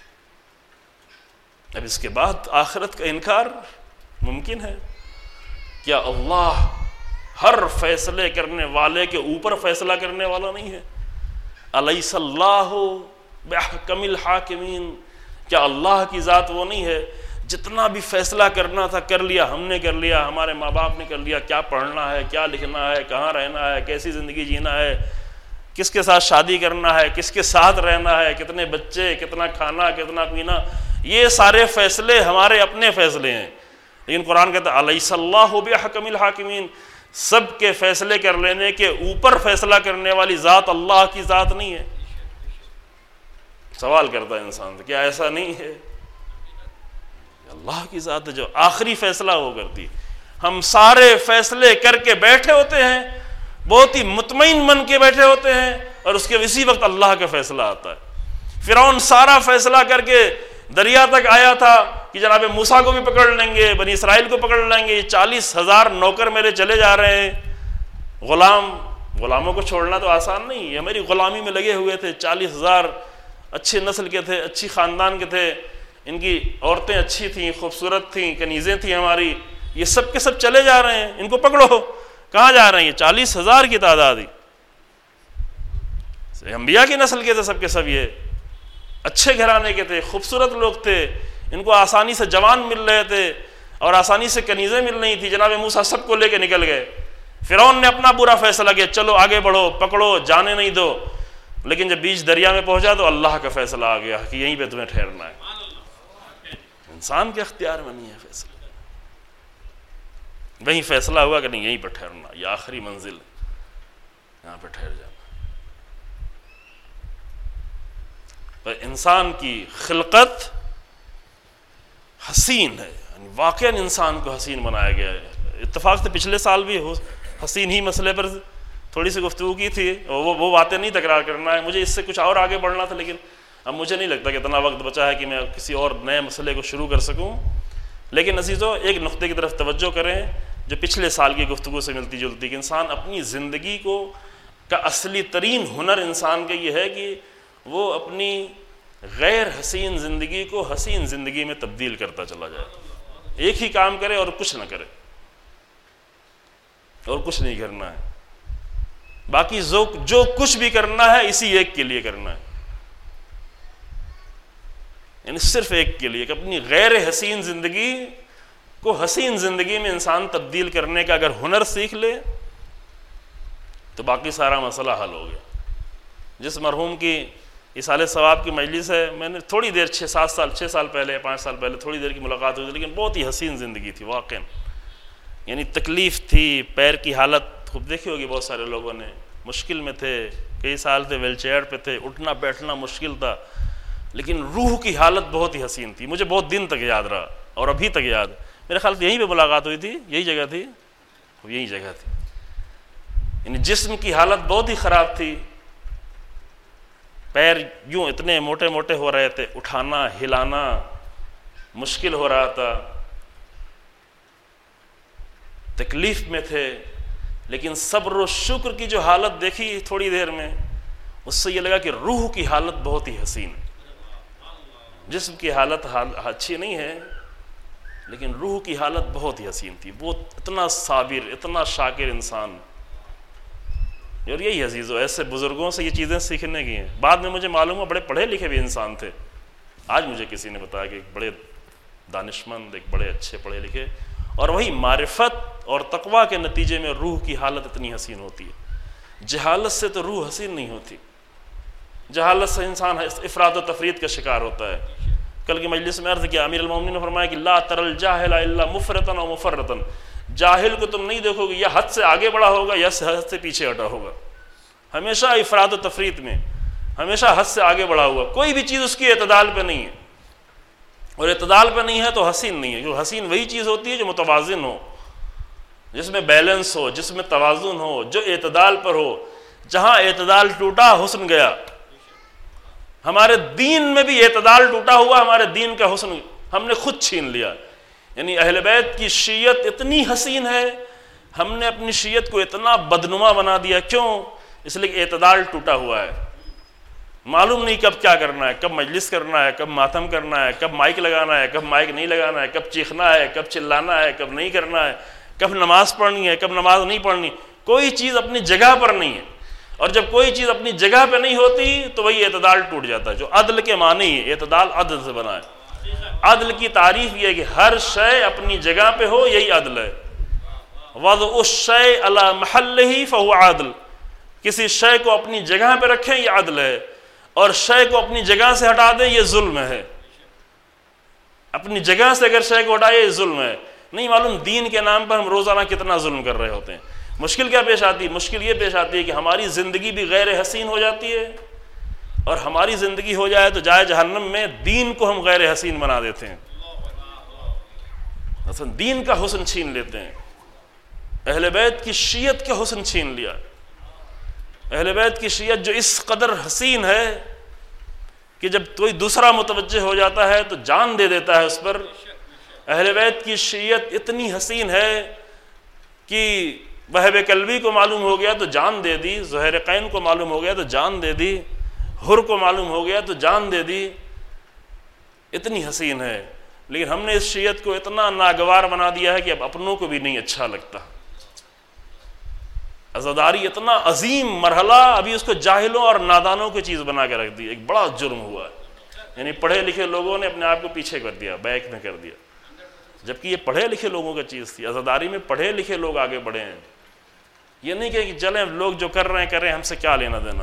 اب اس کے بعد آخرت کا انکار ممکن ہے؟ کیا اللہ ہر فیصلے کرنے والے کے اوپر فیصلہ کرنے والا نہیں ہے؟ الیس اللہ باحکم الحاکمین. کیا اللہ کی ذات وہ نہیں ہے جتنا بھی فیصلہ کرنا تھا کر لیا, ہم نے کر لیا, ہمارے ماں باپ نے کر لیا, کیا پڑھنا ہے, کیا لکھنا ہے, کہاں رہنا ہے, کیسی زندگی جینا ہے, کس کے ساتھ شادی کرنا ہے, کس کے ساتھ رہنا ہے, کتنے بچے, کتنا کھانا, کتنا پینا, یہ سارے فیصلے ہمارے اپنے فیصلے ہیں. لیکن قرآن کہتا ہے الیس اللہ باحکم الحاکمین. سب کے فیصلے کر لینے کے اوپر فیصلہ کرنے والی ذات اللہ کی ذات نہیں ہے. سوال کرتا ہے انسان سے, کیا ایسا نہیں ہے؟ اللہ کی ذات ہے جو آخری فیصلہ وہ کرتی. ہم سارے فیصلے کر کے بیٹھے ہوتے ہیں, بہت ہی مطمئن من کے بیٹھے ہوتے ہیں, اور اس کے اسی وقت اللہ کا فیصلہ آتا ہے. فرعون سارا فیصلہ کر کے دریا تک آیا تھا کہ جناب موسیٰ کو بھی پکڑ لیں گے, بنی اسرائیل کو پکڑ لیں گے, چالیس ہزار نوکر میرے چلے جا رہے ہیں, غلام غلاموں کو چھوڑنا تو آسان نہیں, یہ میری غلامی میں لگے ہوئے تھے, چالیس ہزار اچھے نسل کے تھے, اچھی خاندان کے تھے, ان کی عورتیں اچھی تھیں, خوبصورت تھیں, کنیزیں تھیں ہماری, یہ سب کے سب چلے جا رہے ہیں, ان کو پکڑو. کہاں جا رہے ہیں؟ یہ چالیس ہزار کی تعداد ہی, انبیاء کی نسل کے تھے سب کے سب, یہ اچھے گھرانے کے تھے, خوبصورت لوگ تھے, ان کو آسانی سے جوان مل رہے تھے اور آسانی سے کنیزیں مل رہی تھی. جناب موسیٰ سب کو لے کے نکل گئے. فرعون نے اپنا پورا فیصلہ کیا, چلو آگے بڑھو, پکڑو, جانے نہیں دو. لیکن جب بیچ دریا میں پہنچا تو اللہ کا فیصلہ آ گیا کہ یہیں پہ تمہیں ٹھہرنا ہے. انسان کے اختیار میں نہیں ہے فیصلہ. وہیں فیصلہ ہوا کہ نہیں یہیں پہ ٹھہرنا, یہ آخری منزل, یہاں پہ ٹھہر جانا. پر انسان کی خلقت حسین ہے, یعنی واقعاً انسان کو حسین بنایا گیا ہے. اتفاق سے پچھلے سال بھی حسین ہی مسئلے پر تھوڑی سی گفتگو کی تھی, وہ وہ باتیں نہیں تکرار کرنا ہے. مجھے اس سے کچھ اور آگے بڑھنا تھا, لیکن اب مجھے نہیں لگتا کہ اتنا وقت بچا ہے کہ میں کسی اور نئے مسئلے کو شروع کر سکوں. لیکن عزیزو, ایک نقطے کی طرف توجہ کریں جو پچھلے سال کی گفتگو سے ملتی جلتی, کہ انسان اپنی زندگی کو کا اصلی ترین ہنر انسان کا یہ ہے کہ وہ اپنی غیر حسین زندگی کو حسین زندگی میں تبدیل کرتا چلا جائے. ایک ہی کام کرے اور کچھ نہ کرے, اور کچھ نہیں کرنا ہے. باقی جو جو کچھ بھی کرنا ہے اسی ایک کے لیے کرنا ہے, یعنی صرف ایک کے لیے, کہ اپنی غیر حسین زندگی کو حسین زندگی میں انسان تبدیل کرنے کا اگر ہنر سیکھ لے تو باقی سارا مسئلہ حل ہو گیا. جس مرحوم کی اصالہ ثواب کی مجلس ہے, میں نے تھوڑی دیر چھ سات سال چھ سال پہلے پانچ سال پہلے تھوڑی دیر کی ملاقات ہوئی, لیکن بہت ہی حسین زندگی تھی واقعا. یعنی تکلیف تھی, پیر کی حالت خوب دیکھی ہوگی بہت سارے لوگوں نے, مشکل میں تھے, کئی سال سے ویل چیئر پہ تھے, اٹھنا بیٹھنا مشکل تھا, لیکن روح کی حالت بہت ہی حسین تھی. مجھے بہت دن تک یاد رہا اور ابھی تک یاد. میرے خیال سے یہیں پہ ملاقات ہوئی تھی, یہی جگہ تھی, یہی جگہ تھی. یعنی جسم کی حالت بہت ہی خراب تھی, پیر یوں اتنے موٹے موٹے ہو رہے تھے, اٹھانا ہلانا مشکل ہو رہا تھا, تکلیف میں تھے. لیکن صبر و شکر کی جو حالت دیکھی تھوڑی دیر میں, اس سے یہ لگا کہ روح کی حالت بہت ہی حسین ہے. جسم کی حالت اچھی نہیں ہے لیکن روح کی حالت بہت ہی حسین تھی. وہ اتنا صابر, اتنا شاکر انسان. اور یہی عزیزو, ایسے بزرگوں سے یہ چیزیں سیکھنے کی ہیں. بعد میں مجھے معلوم ہوا بڑے پڑھے لکھے بھی انسان تھے. آج مجھے کسی نے بتایا کہ ایک بڑے دانشمند, ایک بڑے اچھے پڑھے لکھے, اور وہی معرفت اور تقویٰ کے نتیجے میں روح کی حالت اتنی حسین ہوتی ہے. جہالت سے تو روح حسین نہیں ہوتی. جہالت سے انسان افراط و تفرید کا شکار ہوتا ہے. کل کی مجلس میں عرض کیا، امیر المومنین نے فرمایا کہ لا تر الجاہل الا مفرطا و مفرطا، جاہل کو تم نہیں دیکھو گے یا حد سے آگے بڑھا ہوگا یا حد سے پیچھے ہٹا ہوگا، ہمیشہ افراد و تفریط میں، ہمیشہ حد سے آگے بڑھا ہوا، کوئی بھی چیز اس کی اعتدال پہ نہیں ہے، اور اعتدال پہ نہیں ہے تو حسین نہیں ہے، کیونکہ حسین وہی چیز ہوتی ہے جو متوازن ہو، جس میں بیلنس ہو، جس میں توازن ہو، جو اعتدال پر ہو۔ جہاں اعتدال ٹوٹا حسن گیا۔ ہمارے دین میں بھی اعتدال ٹوٹا ہوا، ہمارے دین کا حسن ہم نے خود چھین لیا۔ یعنی اہل بیت کی شیعت اتنی حسین ہے، ہم نے اپنی شیعت کو اتنا بدنما بنا دیا، کیوں؟ اس لیے کہ اعتدال ٹوٹا ہوا ہے، معلوم نہیں کب کیا کرنا ہے، کب مجلس کرنا ہے، کب ماتم کرنا ہے، کب مائک لگانا ہے، کب مائک نہیں لگانا ہے، کب چیخنا ہے، کب چلانا ہے، کب نہیں کرنا ہے، کب نماز پڑھنی ہے، کب نماز نہیں پڑھنی، کوئی چیز اپنی جگہ پر نہیں ہے۔ اور جب کوئی چیز اپنی جگہ پہ نہیں ہوتی تو وہی اعتدال ٹوٹ جاتا ہے، جو عدل کے معنی ہے، اعتدال عدل سے بنا ہے۔ عدل کی تعریف یہ ہے کہ ہر شے اپنی جگہ پہ ہو، یہی عدل ہے۔ وضع الشیء علی محلہ فہو عدل، کسی شے کو اپنی جگہ پہ رکھیں یہ عدل ہے، اور شے کو اپنی جگہ سے ہٹا دیں یہ ظلم ہے۔ اپنی جگہ سے اگر شے کو ہٹائے یہ ظلم ہے۔ نہیں معلوم دین کے نام پر ہم روزانہ کتنا ظلم کر رہے ہوتے ہیں۔ مشکل کیا پیش آتی ہے؟ مشکل یہ پیش آتی ہے کہ ہماری زندگی بھی غیر حسین ہو جاتی ہے، اور ہماری زندگی ہو جائے تو جائے جہنم میں، دین کو ہم غیر حسین بنا دیتے ہیں، اصلا دین کا حسن چھین لیتے ہیں۔ اہل بیت کی شیعت کا حسن چھین لیا۔ اہل بیت کی شیعت جو اس قدر حسین ہے کہ جب کوئی دوسرا متوجہ ہو جاتا ہے تو جان دے دیتا ہے اس پر۔ اہل بیت کی شیعت اتنی حسین ہے کہ وہب کلبی کو معلوم ہو گیا تو جان دے دی، زہیر قین کو معلوم ہو گیا تو جان دے دی، حر کو معلوم ہو گیا تو جان دے دی، اتنی حسین ہے۔ لیکن ہم نے اس شیعت کو اتنا ناگوار بنا دیا ہے کہ اب اپنوں کو بھی نہیں اچھا لگتا۔ عزاداری اتنا عظیم مرحلہ، ابھی اس کو جاہلوں اور نادانوں کی چیز بنا کے رکھ دی، ایک بڑا جرم ہوا ہے۔ یعنی پڑھے لکھے لوگوں نے اپنے آپ کو پیچھے کر دیا، بیک میں کر دیا، جبکہ یہ پڑھے لکھے لوگوں کی چیز تھی۔ عزاداری میں پڑھے لکھے لوگ آگے بڑھے ہیں، یہ نہیں کہ چلیں لوگ جو کر رہے ہیں کریں، ہم سے کیا لینا دینا۔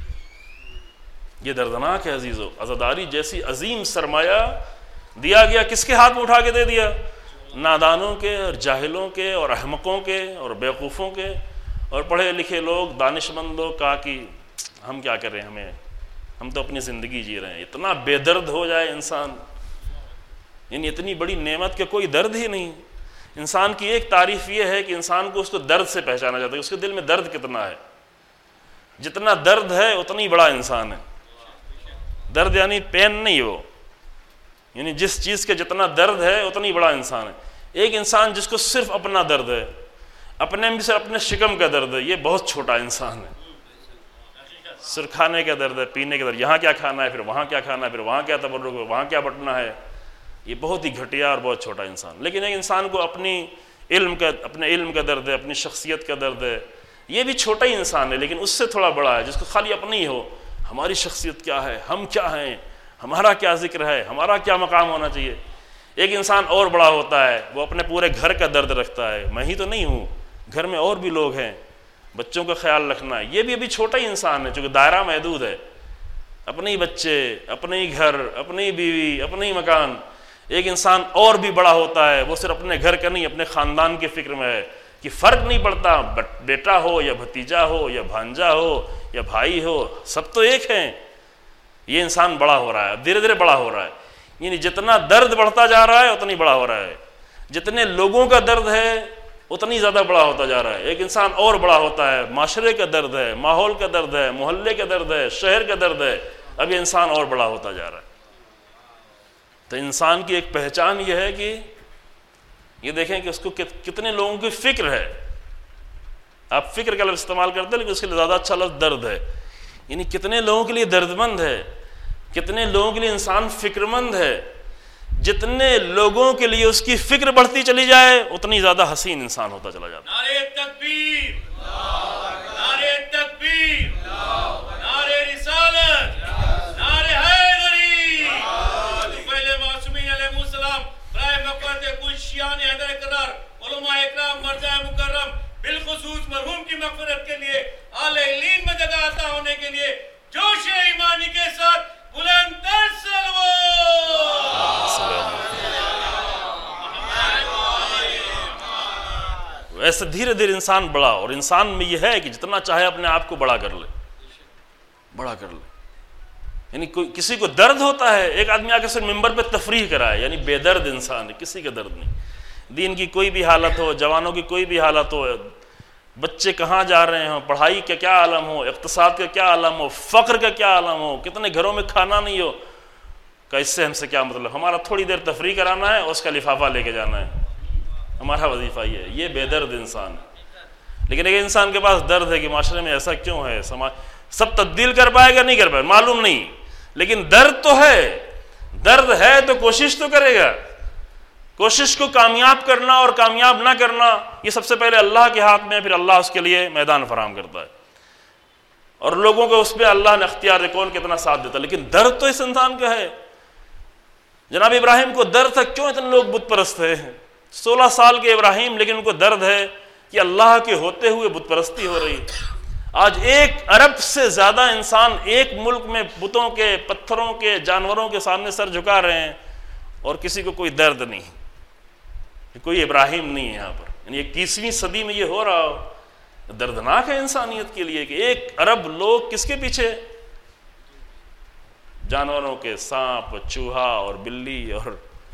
یہ دردناک ہے عزیزو۔ عزاداری جیسی عظیم سرمایہ دیا گیا، کس کے ہاتھ میں اٹھا کے دے دیا؟ نادانوں کے اور جاہلوں کے اور احمقوں کے اور بیوقوفوں کے، اور پڑھے لکھے لوگ دانش مند لوگ کہا کہ ہم کیا کریں، ہمیں ہم تو اپنی زندگی جی رہے ہیں۔ اتنا بے درد ہو جائے انسان، یعنی اتنی بڑی نعمت کہ کوئی درد ہی نہیں۔ انسان کی ایک تعریف یہ ہے کہ انسان کو اس کو درد سے پہچانا جاتا ہے، اس کے دل میں درد کتنا ہے۔ جتنا درد ہے اتنی بڑا انسان ہے۔ درد یعنی پین نہیں، وہ یعنی جس چیز کے جتنا درد ہے اتنی بڑا انسان ہے۔ ایک انسان جس کو صرف اپنا درد ہے، اپنے میں سے اپنے شکم کا درد ہے، یہ بہت چھوٹا انسان ہے۔ صرف کھانے کا درد ہے، پینے کا درد، یہاں کیا کھانا ہے، پھر وہاں کیا کھانا ہے، پھر وہاں کیا تبرک ہے، وہاں کیا بٹنا ہے، یہ بہت ہی گھٹیا اور بہت چھوٹا انسان۔ لیکن ایک انسان کو اپنی علم کا اپنے علم کا درد ہے، اپنی شخصیت کا درد ہے، یہ بھی چھوٹا ہی انسان ہے، لیکن اس سے تھوڑا بڑا ہے، جس کو خالی اپنی ہو، ہماری شخصیت کیا ہے، ہم کیا ہیں، ہمارا کیا ذکر ہے، ہمارا کیا مقام ہونا چاہیے۔ ایک انسان اور بڑا ہوتا ہے، وہ اپنے پورے گھر کا درد رکھتا ہے، میں ہی تو نہیں ہوں، گھر میں اور بھی لوگ ہیں، بچوں کا خیال رکھنا ہے، یہ بھی ابھی چھوٹا ہی انسان ہے، چونکہ دائرہ محدود ہے، اپنے ہی بچے، اپنے ہی گھر، اپنی بیوی، اپنے ہی مکان۔ ایک انسان اور بھی بڑا ہوتا ہے، وہ صرف اپنے گھر کا نہیں، اپنے خاندان کے فکر میں ہے، کہ فرق نہیں پڑتا بیٹا ہو یا بھتیجا ہو یا بھانجا ہو یا بھائی ہو، سب تو ایک ہیں۔ یہ انسان بڑا ہو رہا ہے، دھیرے دھیرے بڑا ہو رہا ہے، یعنی جتنا درد بڑھتا جا رہا ہے اتنی بڑا ہو رہا ہے، جتنے لوگوں کا درد ہے اتنی زیادہ بڑا ہوتا جا رہا ہے۔ ایک انسان اور بڑا ہوتا ہے، معاشرے کا درد ہے، ماحول کا درد ہے، محلے کا درد ہے، شہر کا درد ہے، اب یہ انسان اور بڑا ہوتا جا رہا ہے۔ تو انسان کی ایک پہچان یہ ہے کہ یہ دیکھیں کہ اس کو کتنے لوگوں کی فکر ہے۔ آپ فکر کا لفظ استعمال کرتے ہیں لیکن اس کے لیے زیادہ اچھا لفظ درد ہے، یعنی کتنے لوگوں کے لیے درد مند ہے، کتنے لوگوں کے لیے انسان فکر مند ہے۔ جتنے لوگوں کے لیے اس کی فکر بڑھتی چلی جائے اتنی زیادہ حسین انسان ہوتا چلا جاتا ہے۔ نعرہ تکبیر، نعرہ تکبیر، نعرہ رسالت، نعرہ حیدری۔ پہلے معصومین علیہ السلام برائے مقبرت کل شیعان حیدر اقرار، علماء اکرام، مرزا مکرم، بالخصوص مرحوم کی مغفرت کے لیے، آل علین میں جگہ عطا ہونے کے لیے جوش ایمانی کے ساتھ بلند تر صلوات۔ سے دھیرے دھیرے انسان بڑا، اور انسان میں یہ ہے کہ جتنا چاہے اپنے آپ کو بڑا کر لے، بڑا کر لے. یعنی کوئی کسی کو درد ہوتا ہے، ایک آدمی آ کے صرف ممبر پہ تفریح کرائے، یعنی بے درد انسان ہے، کسی کا درد نہیں. دین کی کوئی بھی حالت ہو، جوانوں کی کوئی بھی حالت ہو، بچے کہاں جا رہے ہوں، پڑھائی کا کیا عالم ہو، اقتصاد کا کیا عالم ہو، فقر کا کیا عالم ہو، کتنے گھروں میں کھانا نہیں ہو، کہ اس سے ہم سے کیا مطلب، ہمارا تھوڑی دیر تفریح کرانا ہے اور اس کا لفافہ لے کے جانا ہے، ہمارا وظیفہ یہ ہے. یہ بے درد انسان ہے. لیکن ایک انسان کے پاس درد ہے کہ معاشرے میں ایسا کیوں ہے، سماج سب تبدیل کر پائے گا نہیں کر پائے معلوم نہیں، لیکن درد تو ہے. درد ہے تو کوشش تو کرے گا. کوشش کو کامیاب کرنا اور کامیاب نہ کرنا یہ سب سے پہلے اللہ کے ہاتھ میں ہے، پھر اللہ اس کے لیے میدان فراہم کرتا ہے، اور لوگوں کو اس پہ اللہ نے اختیار ہے کون کتنا ساتھ دیتا ہے. لیکن درد تو اس انسان کا ہے. جناب ابراہیم کو درد تھا، کیوں اتنے لوگ بت پرست تھے؟ سولہ سال کے ابراہیم، لیکن ان کو درد ہے کہ اللہ کے ہوتے ہوئے بت پرستی ہو رہی. آج ایک ارب سے زیادہ انسان ایک ملک میں بتوں کے، پتھروں کے، جانوروں کے سامنے سر جھکا رہے ہیں، اور کسی کو کوئی درد نہیں، کوئی ابراہیم نہیں ہے یہاں پر. یعنی اکیسویں صدی میں یہ ہو رہا ہو، دردناک ہے انسانیت کے لیے کہ ایک ارب لوگ کس کے پیچھے؟ جانوروں کے، سانپ، چوہا اور بلی اور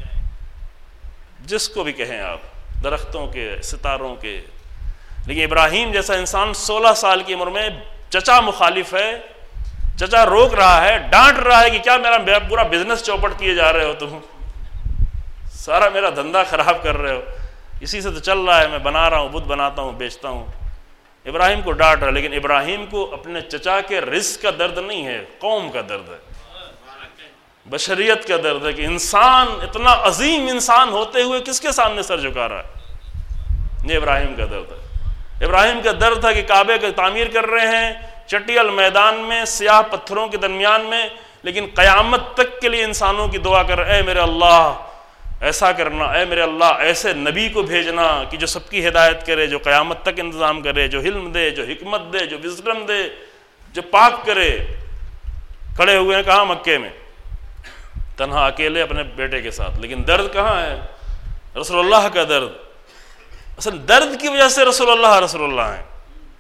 جس کو بھی کہیں آپ، درختوں کے، ستاروں کے. لیکن ابراہیم جیسا انسان سولہ سال کی عمر میں، چچا مخالف ہے، چچا روک رہا ہے، ڈانٹ رہا ہے کہ کیا میرا پورا بزنس چوپٹ کیے جا رہے ہو تم، سارا میرا دھندا خراب کر رہے ہو، اسی سے تو چل رہا ہے، میں بنا رہا ہوں، بت بناتا ہوں، بیچتا ہوں. ابراہیم کو ڈانٹ رہا ہے، لیکن ابراہیم کو اپنے چچا کے رزق کا درد نہیں ہے، قوم کا درد ہے، بشریت کا درد ہے کہ انسان اتنا عظیم انسان ہوتے ہوئے کس کے سامنے سر جھکا رہا ہے. یہ ابراہیم کا درد ہے. ابراہیم کا درد تھا کہ کعبے کا تعمیر کر رہے ہیں چٹیل میدان میں، سیاہ پتھروں کے درمیان میں، لیکن قیامت تک کے لیے انسانوں کی دعا کر رہے، اے میرے اللہ ایسا کرنا، اے میرے اللہ ایسے نبی کو بھیجنا کہ جو سب کی ہدایت کرے، جو قیامت تک انتظام کرے، جو علم دے، جو حکمت دے، جو وزڈم دے، جو پاک کرے. کھڑے ہوئے ہیں کہاں؟ مکے میں، تنہا اکیلے اپنے بیٹے کے ساتھ. لیکن درد کہاں ہے؟ رسول اللہ کا درد. اصل درد کی وجہ سے رسول اللہ رسول اللہ ہیں.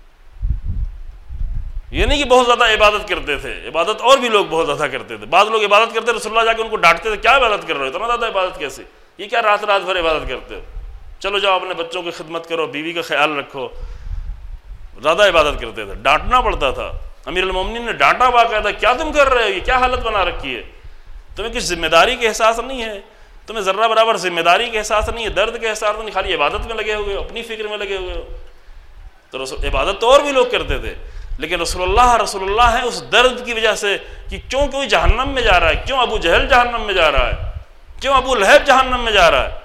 یہ نہیں کہ بہت زیادہ عبادت کرتے تھے، عبادت اور بھی لوگ بہت زیادہ کرتے تھے. بعض لوگ عبادت کرتے، رسول اللہ جا کے ان کو ڈانٹتے تھے، کیا عبادت کر رہے ہو، اتنا زیادہ عبادت کیسے، یہ کیا رات رات بھر عبادت کرتے ہو، چلو جاؤ اپنے بچوں کی خدمت کرو، بیوی کا خیال رکھو. زیادہ عبادت کرتے تھے، ڈانٹنا پڑتا تھا. امیر المومنین نے ڈانٹا باقاعدہ، کیا تم کر رہے ہو، یہ کیا حالت بنا رکھی ہے، تمہیں کچھ ذمہ داری کے احساس نہیں ہے، تمہیں ذرہ برابر ذمہ داری کے احساس نہیں ہے، درد کے احساس نہیں، خالی عبادت میں لگے ہوئے ہو، اپنی فکر میں لگے ہوئے ہو. تو رسول عبادت تو اور بھی لوگ کرتے تھے، لیکن رسول اللہ رسول اللہ ہے اس درد کی وجہ سے کہ کیوں کوئی جہنم میں جا رہا ہے، کیوں ابو جہل جہنم میں جا رہا ہے، کیوں ابو لہب جہنم میں جا رہا ہے.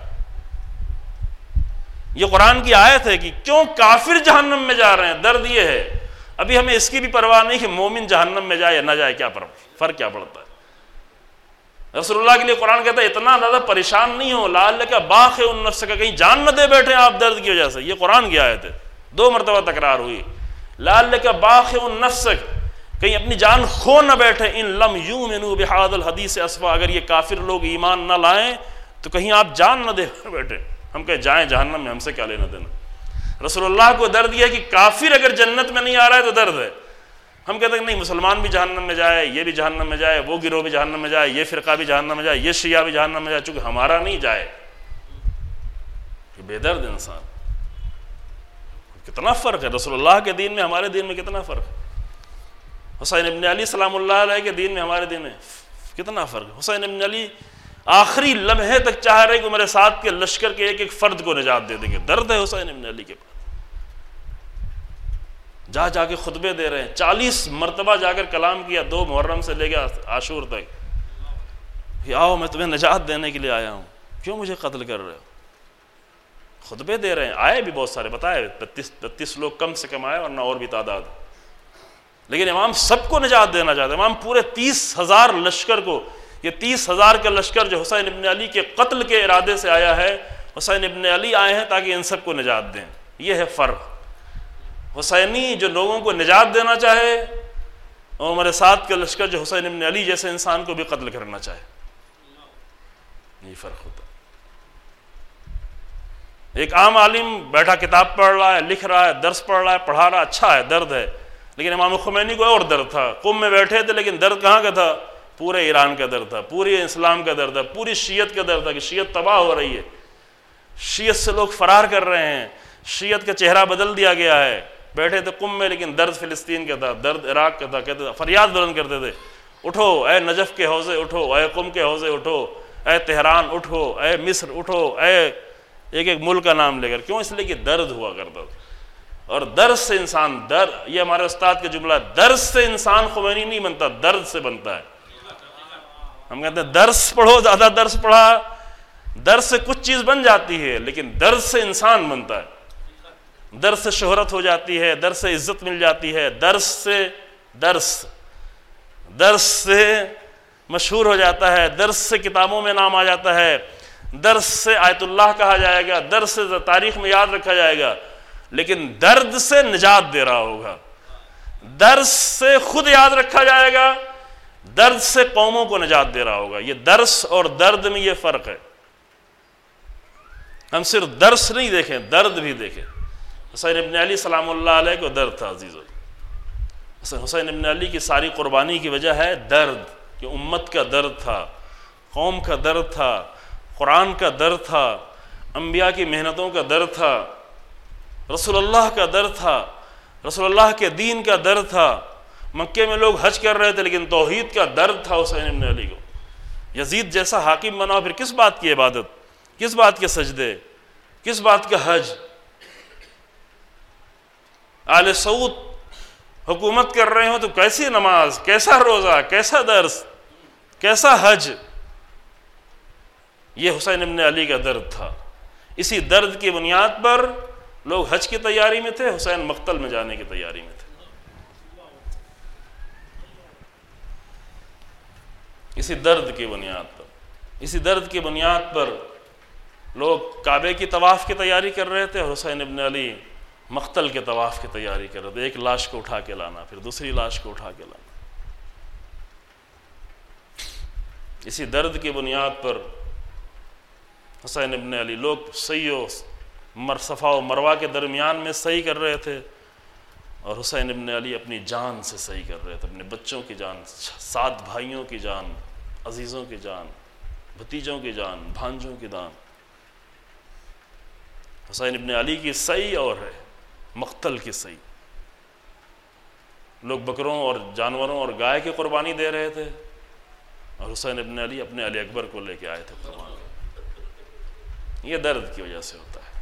یہ قرآن کی آیت ہے کہ کیوں کافر جہنم میں جا رہے ہیں. درد یہ ہے. ابھی ہمیں اس کی بھی پرواہ نہیں کہ مومن جہنم میں جائے یا نہ جائے، کیا فرق کیا پڑتا ہے. رسول اللہ کے لیے قرآن کہتا ہے اتنا زیادہ پریشان نہیں ہو، لعلک باخع نفسک، کا کہیں جان نہ دے بیٹھے آپ درد کی وجہ سے. یہ قرآن کی آیت ہے، دو مرتبہ تکرار ہوئی. لعلک باخع نفسک، کہیں اپنی جان کھو نہ بیٹھے. ان لم یؤمنوا بہذا الحدیث اسفا، اگر یہ کافر لوگ ایمان نہ لائیں تو کہیں آپ جان نہ دے بیٹھے. ہم کہیں جائیں جہنم میں، ہم سے کیا لینا دینا. رسول اللہ کو درد یہ ہے کہ کافر اگر جنت میں نہیں آ رہا ہے تو درد ہے. ہم کہتے ہیں نہیں، مسلمان بھی جہنم میں جائے، یہ بھی جہنم میں جائے، وہ گروہ بھی جہنم میں جائے، یہ فرقہ بھی جہنم میں جائے، یہ شیعہ بھی جہنم میں جائے، چونکہ ہمارا نہیں جائے. یہ بے درد انسان. کتنا فرق ہے رسول اللہ کے دین میں ہمارے دین میں، کتنا فرق ہے. حسین ابن علی سلام اللہ علیہ کے دین میں ہمارے دین میں کتنا فرق ہے. حسین ابن علی آخری لمحے تک چاہ رہے کہ میرے ساتھ کے لشکر کے ایک ایک فرد کو نجات دے دیں گے. درد ہے حسین ابن علی کے پاس. جا جا کے خطبے دے رہے ہیں، چالیس مرتبہ جا کر کلام کیا، دو محرم سے لے کے عاشور تک، آؤ میں تمہیں نجات دینے کے لیے آیا ہوں، کیوں مجھے قتل کر رہے ہو. خطبے دے رہے ہیں. آئے بھی بہت سارے، بتائے بتیس بتیس لوگ کم سے کم آئے، ورنہ اور بھی تعداد. لیکن امام سب کو نجات دینا چاہتے. امام پورے تیس ہزار لشکر کو، یہ تیس ہزار کا لشکر جو حسین ابن علی کے قتل کے ارادے سے آیا ہے، حسین ابن علی آئے ہیں تاکہ ان سب کو نجات دیں. یہ ہے فرق. حسینی جو لوگوں کو نجات دینا چاہے، اور ہمارے ساتھ کا لشکر جو حسین ابن علی جیسے انسان کو بھی قتل کرنا چاہے. یہ فرق ہوتا. ایک عام عالم بیٹھا کتاب پڑھ رہا ہے، لکھ رہا ہے، درس پڑھ رہا ہے، پڑھا رہا ہے، اچھا ہے، درد ہے، لیکن امام خمینی کو اور درد تھا، قم میں بیٹھے تھے لیکن درد کہاں کا تھا؟ پورے ایران کا درد تھا، پورے اسلام کا درد تھا، پوری شیعت کا درد تھا کہ شیعت تباہ ہو رہی ہے، شیعت سے لوگ فرار کر رہے ہیں، شیعت کا چہرہ بدل دیا گیا ہے۔ بیٹھے تھے قم میں لیکن درد فلسطین کا تھا، درد عراق کا تھا، کہتے تھے، فریاد بلند کرتے تھے، اٹھو اے نجف کے حوضے اٹھو، اے قم کے حوضے اٹھو، اے تہران اٹھو، اے مصر اٹھو، اے ایک ایک ملک کا نام لے کر۔ کیوں؟ اس لیے کہ درد ہوا کرتا تھا، اور درد سے انسان درد، یہ ہمارے استاد کا جملہ ہے، درد سے انسان خمینی نہیں بنتا، درد سے بنتا ہے۔ ہم کہتے ہیں درس پڑھو، زیادہ درس پڑھا، درس سے کچھ چیز بن جاتی ہے لیکن درد سے انسان بنتا ہے، درس سے شہرت ہو جاتی ہے، درس سے عزت مل جاتی ہے، درس سے درس درس سے مشہور ہو جاتا ہے، درس سے کتابوں میں نام آ جاتا ہے، درس سے آیت اللہ کہا جائے گا، درس سے تاریخ میں یاد رکھا جائے گا، لیکن درد سے نجات دے رہا ہوگا، درس سے خود یاد رکھا جائے گا، درد سے قوموں کو نجات دے رہا ہوگا۔ یہ درس اور درد میں یہ فرق ہے، ہم صرف درس نہیں دیکھیں، درد بھی دیکھیں۔ حسین ابن علی سلام اللہ علیہ کو درد تھا عزیزو، حسین ابن علی کی ساری قربانی کی وجہ ہے درد، کہ امت کا درد تھا، قوم کا درد تھا، قرآن کا درد تھا، انبیاء کی محنتوں کا درد تھا، رسول اللہ کا درد تھا، رسول اللہ کے دین کا درد تھا۔ مکے میں لوگ حج کر رہے تھے لیکن توحید کا درد تھا حسین ابن علی کو۔ یزید جیسا حاکم بنا پھر کس بات کی عبادت، کس بات کے سجدے، کس بات کا حج؟ آل سعود حکومت کر رہے ہوں تو کیسی نماز، کیسا روزہ، کیسا درس، کیسا حج؟ یہ حسین ابن علی کا درد تھا۔ اسی درد کی بنیاد پر لوگ حج کی تیاری میں تھے، حسین مقتل میں جانے کی تیاری میں تھے۔ اسی درد کی بنیاد پر اسی درد کی بنیاد پر لوگ کعبے کی طواف کی تیاری کر رہے تھے، اور حسین ابن علی مقتل کے طواف کی تیاری کر رہے تھے، ایک لاش کو اٹھا کے لانا، پھر دوسری لاش کو اٹھا کے لانا۔ اسی درد کی بنیاد پر حسین ابن علی، لوگ صحیح و صفا و مروہ کے درمیان میں صحیح کر رہے تھے، اور حسین ابن علی اپنی جان سے صحیح کر رہے تھے، اپنے بچوں کی جان، سات بھائیوں کی جان، عزیزوں کی جان، بھتیجوں کی جان، بھانجوں کی جان۔ حسین ابن علی کی صحیح اور ہے مقتل کی صحیح۔ لوگ بکروں اور جانوروں اور گائے کی قربانی دے رہے تھے، اور حسین ابن علی اپنے علی اکبر کو لے کے آئے تھے قربانی۔ یہ درد کی وجہ سے ہوتا ہے۔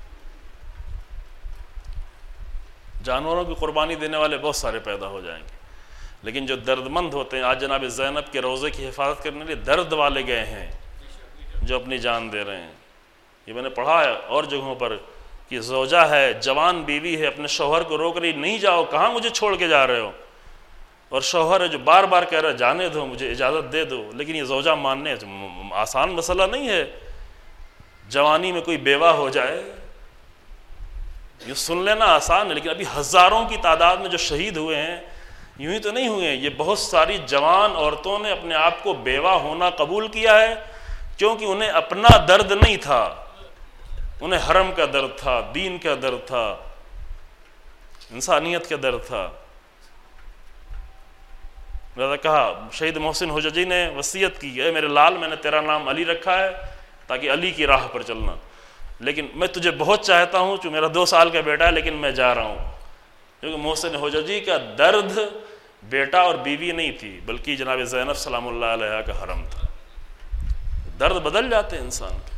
جانوروں کی قربانی دینے والے بہت سارے پیدا ہو جائیں گے، لیکن جو درد مند ہوتے ہیں، آج جناب زینب کے روضے کی حفاظت کرنے کے لیے درد والے گئے ہیں جو اپنی جان دے رہے ہیں۔ یہ میں نے پڑھا ہے اور جگہوں پر کہ زوجہ ہے، جوان بیوی ہے، اپنے شوہر کو روک رہی، نہیں جاؤ، کہاں مجھے چھوڑ کے جا رہے ہو، اور شوہر ہے جو بار بار کہہ رہا ہے جانے دو، مجھے اجازت دے دو، لیکن یہ زوجہ ماننے آسان مسئلہ نہیں ہے۔ جوانی میں کوئی بیوہ ہو جائے یہ سن لینا آسان ہے، لیکن ابھی ہزاروں کی تعداد میں جو شہید ہوئے ہیں یوں ہی تو نہیں ہوئے ہیں، یہ بہت ساری جوان عورتوں نے اپنے آپ کو بیوہ ہونا قبول کیا ہے، کیونکہ انہیں اپنا درد نہیں تھا، انہیں حرم کا درد تھا، دین کا درد تھا، انسانیت کا درد تھا۔ لہذا کہا، شہید محسن حججی نے وصیت کی، اے میرے لال، میں نے تیرا نام علی رکھا ہے تاکہ علی کی راہ پر چلنا، لیکن میں تجھے بہت چاہتا ہوں، جو میرا دو سال کا بیٹا ہے، لیکن میں جا رہا ہوں، کیونکہ محسن حججی کا درد بیٹا اور بیوی نہیں تھی، بلکہ جناب زینب سلام اللہ علیہ کا حرم تھا۔ درد بدل جاتے ہیں انسان کے۔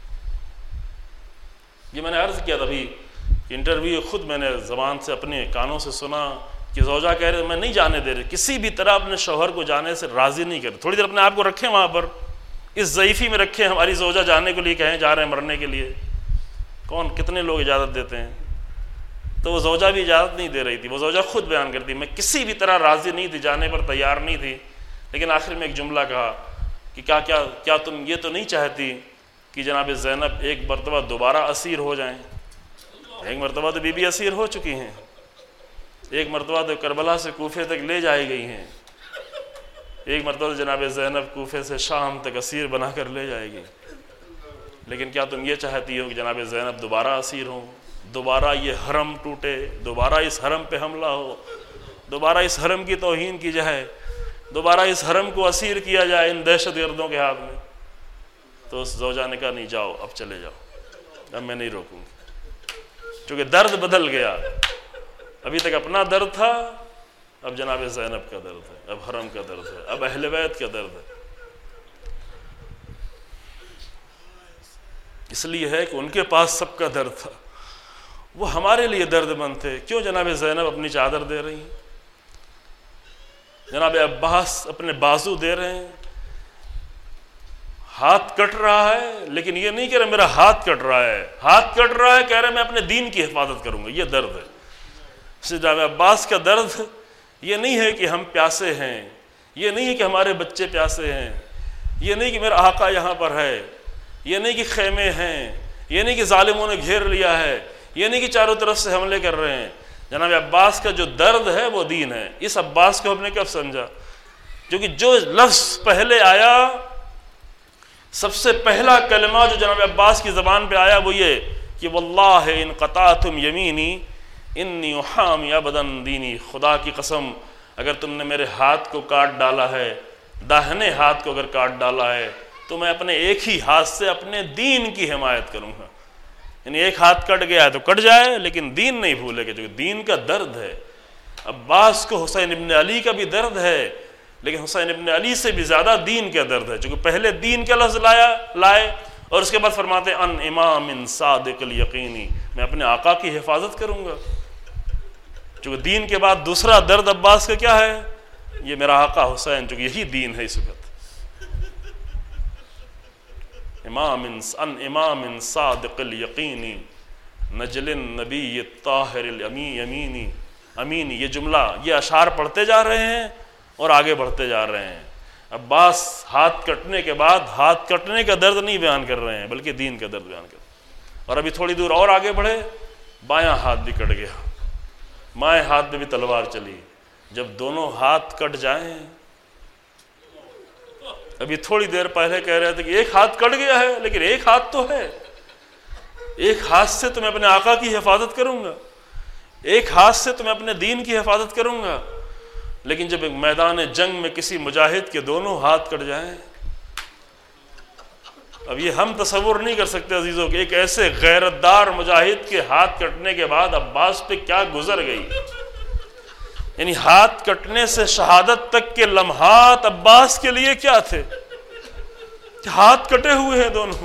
یہ میں نے عرض کیا تھا ابھی کہ انٹرویو خود میں نے زبان سے اپنے کانوں سے سنا کہ زوجہ کہہ رہے میں نہیں جانے دے رہے، کسی بھی طرح اپنے شوہر کو جانے سے راضی نہیں کر رہے، تھوڑی دیر اپنے آپ کو رکھیں وہاں پر، اس ضعیفی میں رکھیں، ہماری زوجہ جانے کے لیے کہیں جا رہے ہیں مرنے کے لیے، کون کتنے لوگ اجازت دیتے ہیں؟ تو وہ زوجہ بھی اجازت نہیں دے رہی تھی، وہ زوجہ خود بیان کرتی میں کسی بھی طرح راضی نہیں تھی، جانے پر تیار نہیں تھی، لیکن آخر میں ایک جملہ کہا کہ کیا کیا کیا تم یہ تو نہیں چاہتی کہ جناب زینب ایک مرتبہ دوبارہ اسیر ہو جائیں؟ ایک مرتبہ تو بی بی اسیر ہو چکی ہیں، ایک مرتبہ تو کربلا سے کوفے تک لے جائی گئی ہیں، ایک مرتبہ جناب زینب کوفے سے شام تک اسیر بنا کر لے جائے گی۔ لیکن کیا تم یہ چاہتی ہو کہ جناب زینب دوبارہ اسیر ہوں، دوبارہ یہ حرم ٹوٹے، دوبارہ اس حرم پہ حملہ ہو، دوبارہ اس حرم کی توہین کی جائے، دوبارہ اس حرم کو اسیر کیا جائے ان دہشت گردوں کے ہاتھ میں؟ تو اس زوجہ نے کہا نہیں، جاؤ اب چلے جاؤ، اب میں نہیں روکوں گی، چونکہ درد بدل گیا، ابھی تک اپنا درد تھا، اب جناب زینب کا درد ہے، اب حرم کا درد ہے، اب اہل بیت کا درد ہے۔ اس لیے ہے کہ ان کے پاس سب کا درد تھا، وہ ہمارے لیے درد مند تھے۔ کیوں جناب زینب اپنی چادر دے رہی ہیں، جناب عباس اپنے بازو دے رہے ہیں، ہاتھ کٹ رہا ہے لیکن یہ نہیں کہہ رہے میرا ہاتھ کٹ رہا ہے، ہاتھ کٹ رہا ہے کہہ رہے میں اپنے دین کی حفاظت کروں گا، یہ درد ہے۔ جناب عباس کا درد یہ نہیں ہے کہ ہم پیاسے ہیں، یہ نہیں ہے کہ ہمارے بچے پیاسے ہیں، یہ نہیں کہ میرا آقا یہاں پر ہے، یہ نہیں کہ خیمے ہیں، یہ نہیں کہ ظالموں نے گھیر لیا ہے، یہ نہیں کہ چاروں طرف سے حملے کر رہے ہیں۔ جناب عباس کا جو درد ہے وہ دین ہے۔ اس عباس کو ہم نے کب سمجھا؟ کیونکہ جو لفظ پہلے آیا، سب سے پہلا کلمہ جو جناب عباس کی زبان پہ آیا وہ یہ کہ واللہ ان قطعتم یمینی انی احامی ابدا دینی، خدا کی قسم اگر تم نے میرے ہاتھ کو کاٹ ڈالا ہے، داہنے ہاتھ کو اگر کاٹ ڈالا ہے تو میں اپنے ایک ہی ہاتھ سے اپنے دین کی حمایت کروں گا۔ یعنی ایک ہاتھ کٹ گیا ہے تو کٹ جائے لیکن دین نہیں بھولے گا، جو دین کا درد ہے۔ عباس کو حسین ابن علی کا بھی درد ہے، لیکن حسین ابن علی سے بھی زیادہ دین کا درد ہے، چونکہ پہلے دین کا لفظ لایا لائے اور اس کے بعد فرماتے ان امام صادق الیقینی، میں اپنے آقا کی حفاظت کروں گا۔ چونکہ دین کے بعد دوسرا درد عباس کا کیا ہے؟ یہ میرا آقا حسین، چونکہ یہی دین ہے اس وقت۔ امام ان امام صادق الیقینی نجل النبی الطاہر الامی امینی، یہ جملہ یہ اشعار پڑھتے جا رہے ہیں اور آگے بڑھتے جا رہے ہیں۔ عباس ہاتھ کٹنے کے بعد ہاتھ کٹنے کا درد نہیں بیان کر رہے ہیں بلکہ دین کا درد بیان کر رہے ہیں۔ اور ابھی تھوڑی دور اور آگے بڑھے، بایاں ہاتھ بھی کٹ گیا، مائیں ہاتھ میں بھی تلوار چلی۔ جب دونوں ہاتھ کٹ جائیں، ابھی تھوڑی دیر پہلے کہہ رہے تھے کہ ایک ہاتھ کٹ گیا ہے لیکن ایک ہاتھ تو ہے، ایک ہاتھ سے تو میں اپنے آقا کی حفاظت کروں گا، ایک ہاتھ سے تو میں اپنے دین کی حفاظت کروں گا۔ لیکن جب ایک میدان جنگ میں کسی مجاہد کے دونوں ہاتھ کٹ جائیں، اب یہ ہم تصور نہیں کر سکتے عزیزوں کہ ایک ایسے غیرت دار مجاہد کے ہاتھ کٹنے کے بعد عباس پہ کیا گزر گئی۔ یعنی ہاتھ کٹنے سے شہادت تک کے لمحات عباس کے لیے کیا تھے کہ ہاتھ کٹے ہوئے ہیں دونوں۔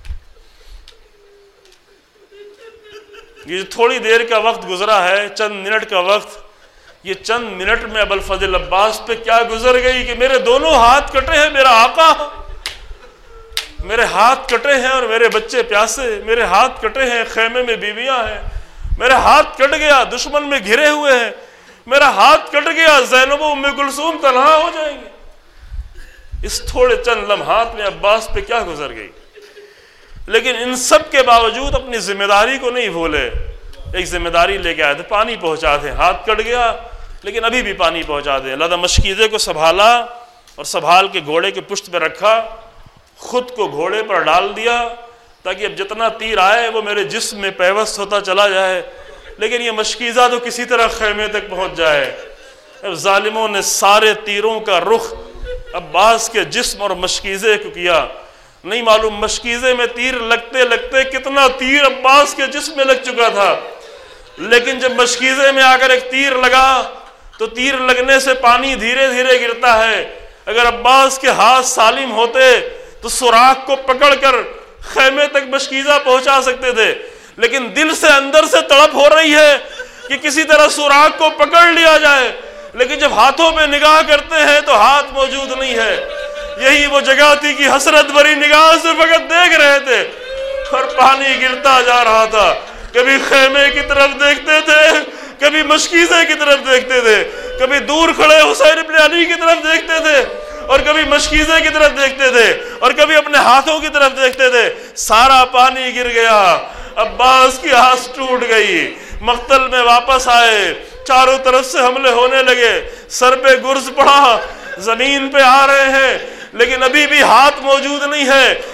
یہ تھوڑی دیر کا وقت گزرا ہے، چند منٹ کا وقت، یہ چند منٹ میں ابوالفضل عباس پہ کیا گزر گئی کہ میرے دونوں ہاتھ کٹے ہیں، میرا آقا، میرے ہاتھ کٹے ہیں اور میرے بچے پیاسے، میرے ہاتھ کٹے ہیں، خیمے میں بیویاں ہیں، میرا ہاتھ کٹ گیا، دشمن میں گھرے ہوئے ہیں، میرا ہاتھ کٹ گیا، زینب و ام کلثوم تنہا ہو جائیں گے۔ اس تھوڑے چند لمحات میں عباس پہ کیا گزر گئی، لیکن ان سب کے باوجود اپنی ذمہ داری کو نہیں بھولے۔ ایک ذمہ داری لے کے آئے تھے، پانی پہنچا دیں، ہاتھ کٹ گیا لیکن ابھی بھی پانی پہنچا دیں۔ لہذا مشکیزے کو سنبھالا اور سنبھال کے گھوڑے کے پشت پہ رکھا، خود کو گھوڑے پر ڈال دیا تاکہ اب جتنا تیر آئے وہ میرے جسم میں پیوست ہوتا چلا جائے، لیکن یہ مشکیزہ تو کسی طرح خیمے تک پہنچ جائے۔ اب ظالموں نے سارے تیروں کا رخ عباس کے جسم اور مشکیزے کو کیا۔ نہیں معلوم مشکیزے میں تیر لگتے لگتے کتنا تیر عباس کے جسم میں لگ چکا تھا، لیکن جب مشکیزے میں آ کر ایک تیر لگا تو تیر لگنے سے پانی دھیرے دھیرے گرتا ہے۔ اگر عباس کے ہاتھ سالم ہوتے تو سوراخ کو پکڑ کر خیمے تک مشکیزہ پہنچا سکتے تھے، لیکن دل سے اندر سے تڑپ ہو رہی ہے کہ کسی طرح سوراخ کو پکڑ لیا جائے، لیکن جب ہاتھوں پہ نگاہ کرتے ہیں تو ہاتھ موجود نہیں ہے۔ یہی وہ جگہ تھی کہ حسرت بھری نگاہ سے فقط دیکھ رہے تھے اور پانی گرتا جا رہا تھا۔ کبھی خیمے کی طرف دیکھتے تھے، کبھی مشکیزے کی طرف دیکھتے تھے، کبھی دور کھڑے حسین ابن علی کی طرف دیکھتے تھے اور کبھی مشکیزے کی طرف دیکھتے تھے اور کبھی اپنے ہاتھوں کی طرف دیکھتے تھے۔ سارا پانی گر گیا، عباس کی آس ٹوٹ گئی، مقتل میں واپس آئے، چاروں طرف سے حملے ہونے لگے، سر پہ گرز پڑا، زمین پہ آ رہے ہیں لیکن ابھی بھی ہاتھ موجود نہیں ہے۔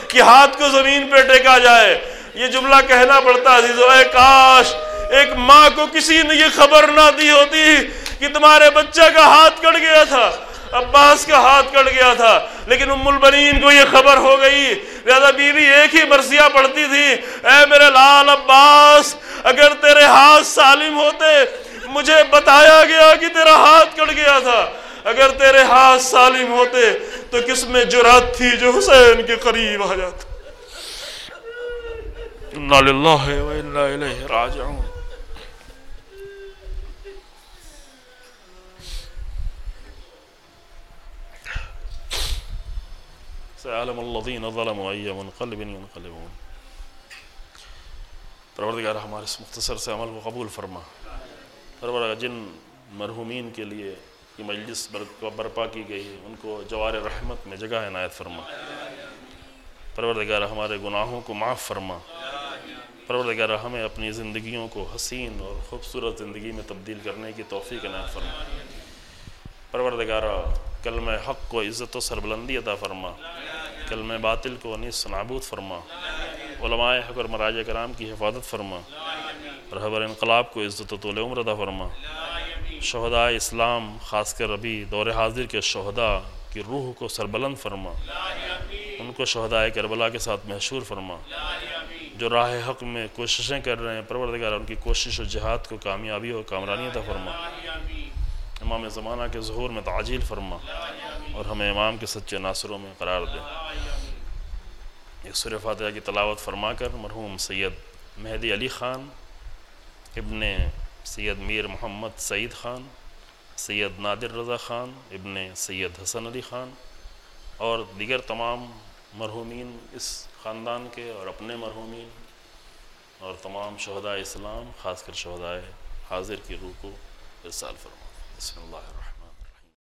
کہ ہاتھ کو زمین پہ ٹیکا جائے۔ یہ جملہ کہنا پڑتا عزیزو، اے کاش ایک ماں کو کسی نے یہ خبر نہ دی ہوتی کہ تمہارے بچہ کا ہاتھ کٹ گیا تھا، عباس کا ہاتھ کٹ گیا تھا، لیکن ام البنین کو یہ خبر ہو گئی۔ لہذا بیوی ایک ہی مرثیہ پڑھتی تھی، اے میرے لال عباس، اگر تیرے ہاتھ سالم ہوتے، مجھے بتایا گیا کہ تیرا ہاتھ کٹ گیا تھا، اگر تیرے ہاتھ سالم ہوتے تو کس میں جرات تھی جو حسین کے قریب آ جاتا۔ انا للہ و انا الیہ راجعون۔ سيعلم الذين ظلموا أي منقلب ينقلبون۔ پروردگار ہمارے اس مختصر سے عمل کو قبول فرما۔ پروردگار جن مرحومین کے لیے یہ مجلس برپا کی گئی ہے ان کو جوار رحمت میں جگہ عنایت فرما۔ پروردگار ہمارے گناہوں کو معاف فرما۔ پروردگار ہمیں اپنی زندگیوں کو حسین اور خوبصورت زندگی میں تبدیل کرنے کی توفیق عنایت فرما۔ پروردگار کلمہ حق کو عزت و سربلندی عطا فرما، کلمہ باطل کو نیست و نابود فرما، علماء حق اور مراجع کرام کی حفاظت فرما، رہبر انقلاب کو عزت و طول عمر عطا فرما۔ شہداء اسلام خاص کر ابھی دور حاضر کے شہداء کی روح کو سربلند فرما، ان کو شہداء کربلا کے ساتھ محشور فرما۔ جو راہ حق میں کوششیں کر رہے ہیں پروردگار ان کی کوشش و جہاد کو کامیابی اور کامرانی عطا فرما۔ امام زمانہ کے ظہور میں تعجیل فرما اور ہمیں امام کے سچے ناصروں میں قرار دے۔ ایک سورہ فاتحہ کی تلاوت فرما کر مرحوم سید مہدی علی خان ابن سید میر محمد سعید خان، سید نادر رضا خان ابن سید حسن علی خان اور دیگر تمام مرحومین اس خاندان کے اور اپنے مرحومین اور تمام شہداء اسلام خاص کر شہداء حاضر کی روح کو ارسال فرما۔ بسم اللہ الرحمن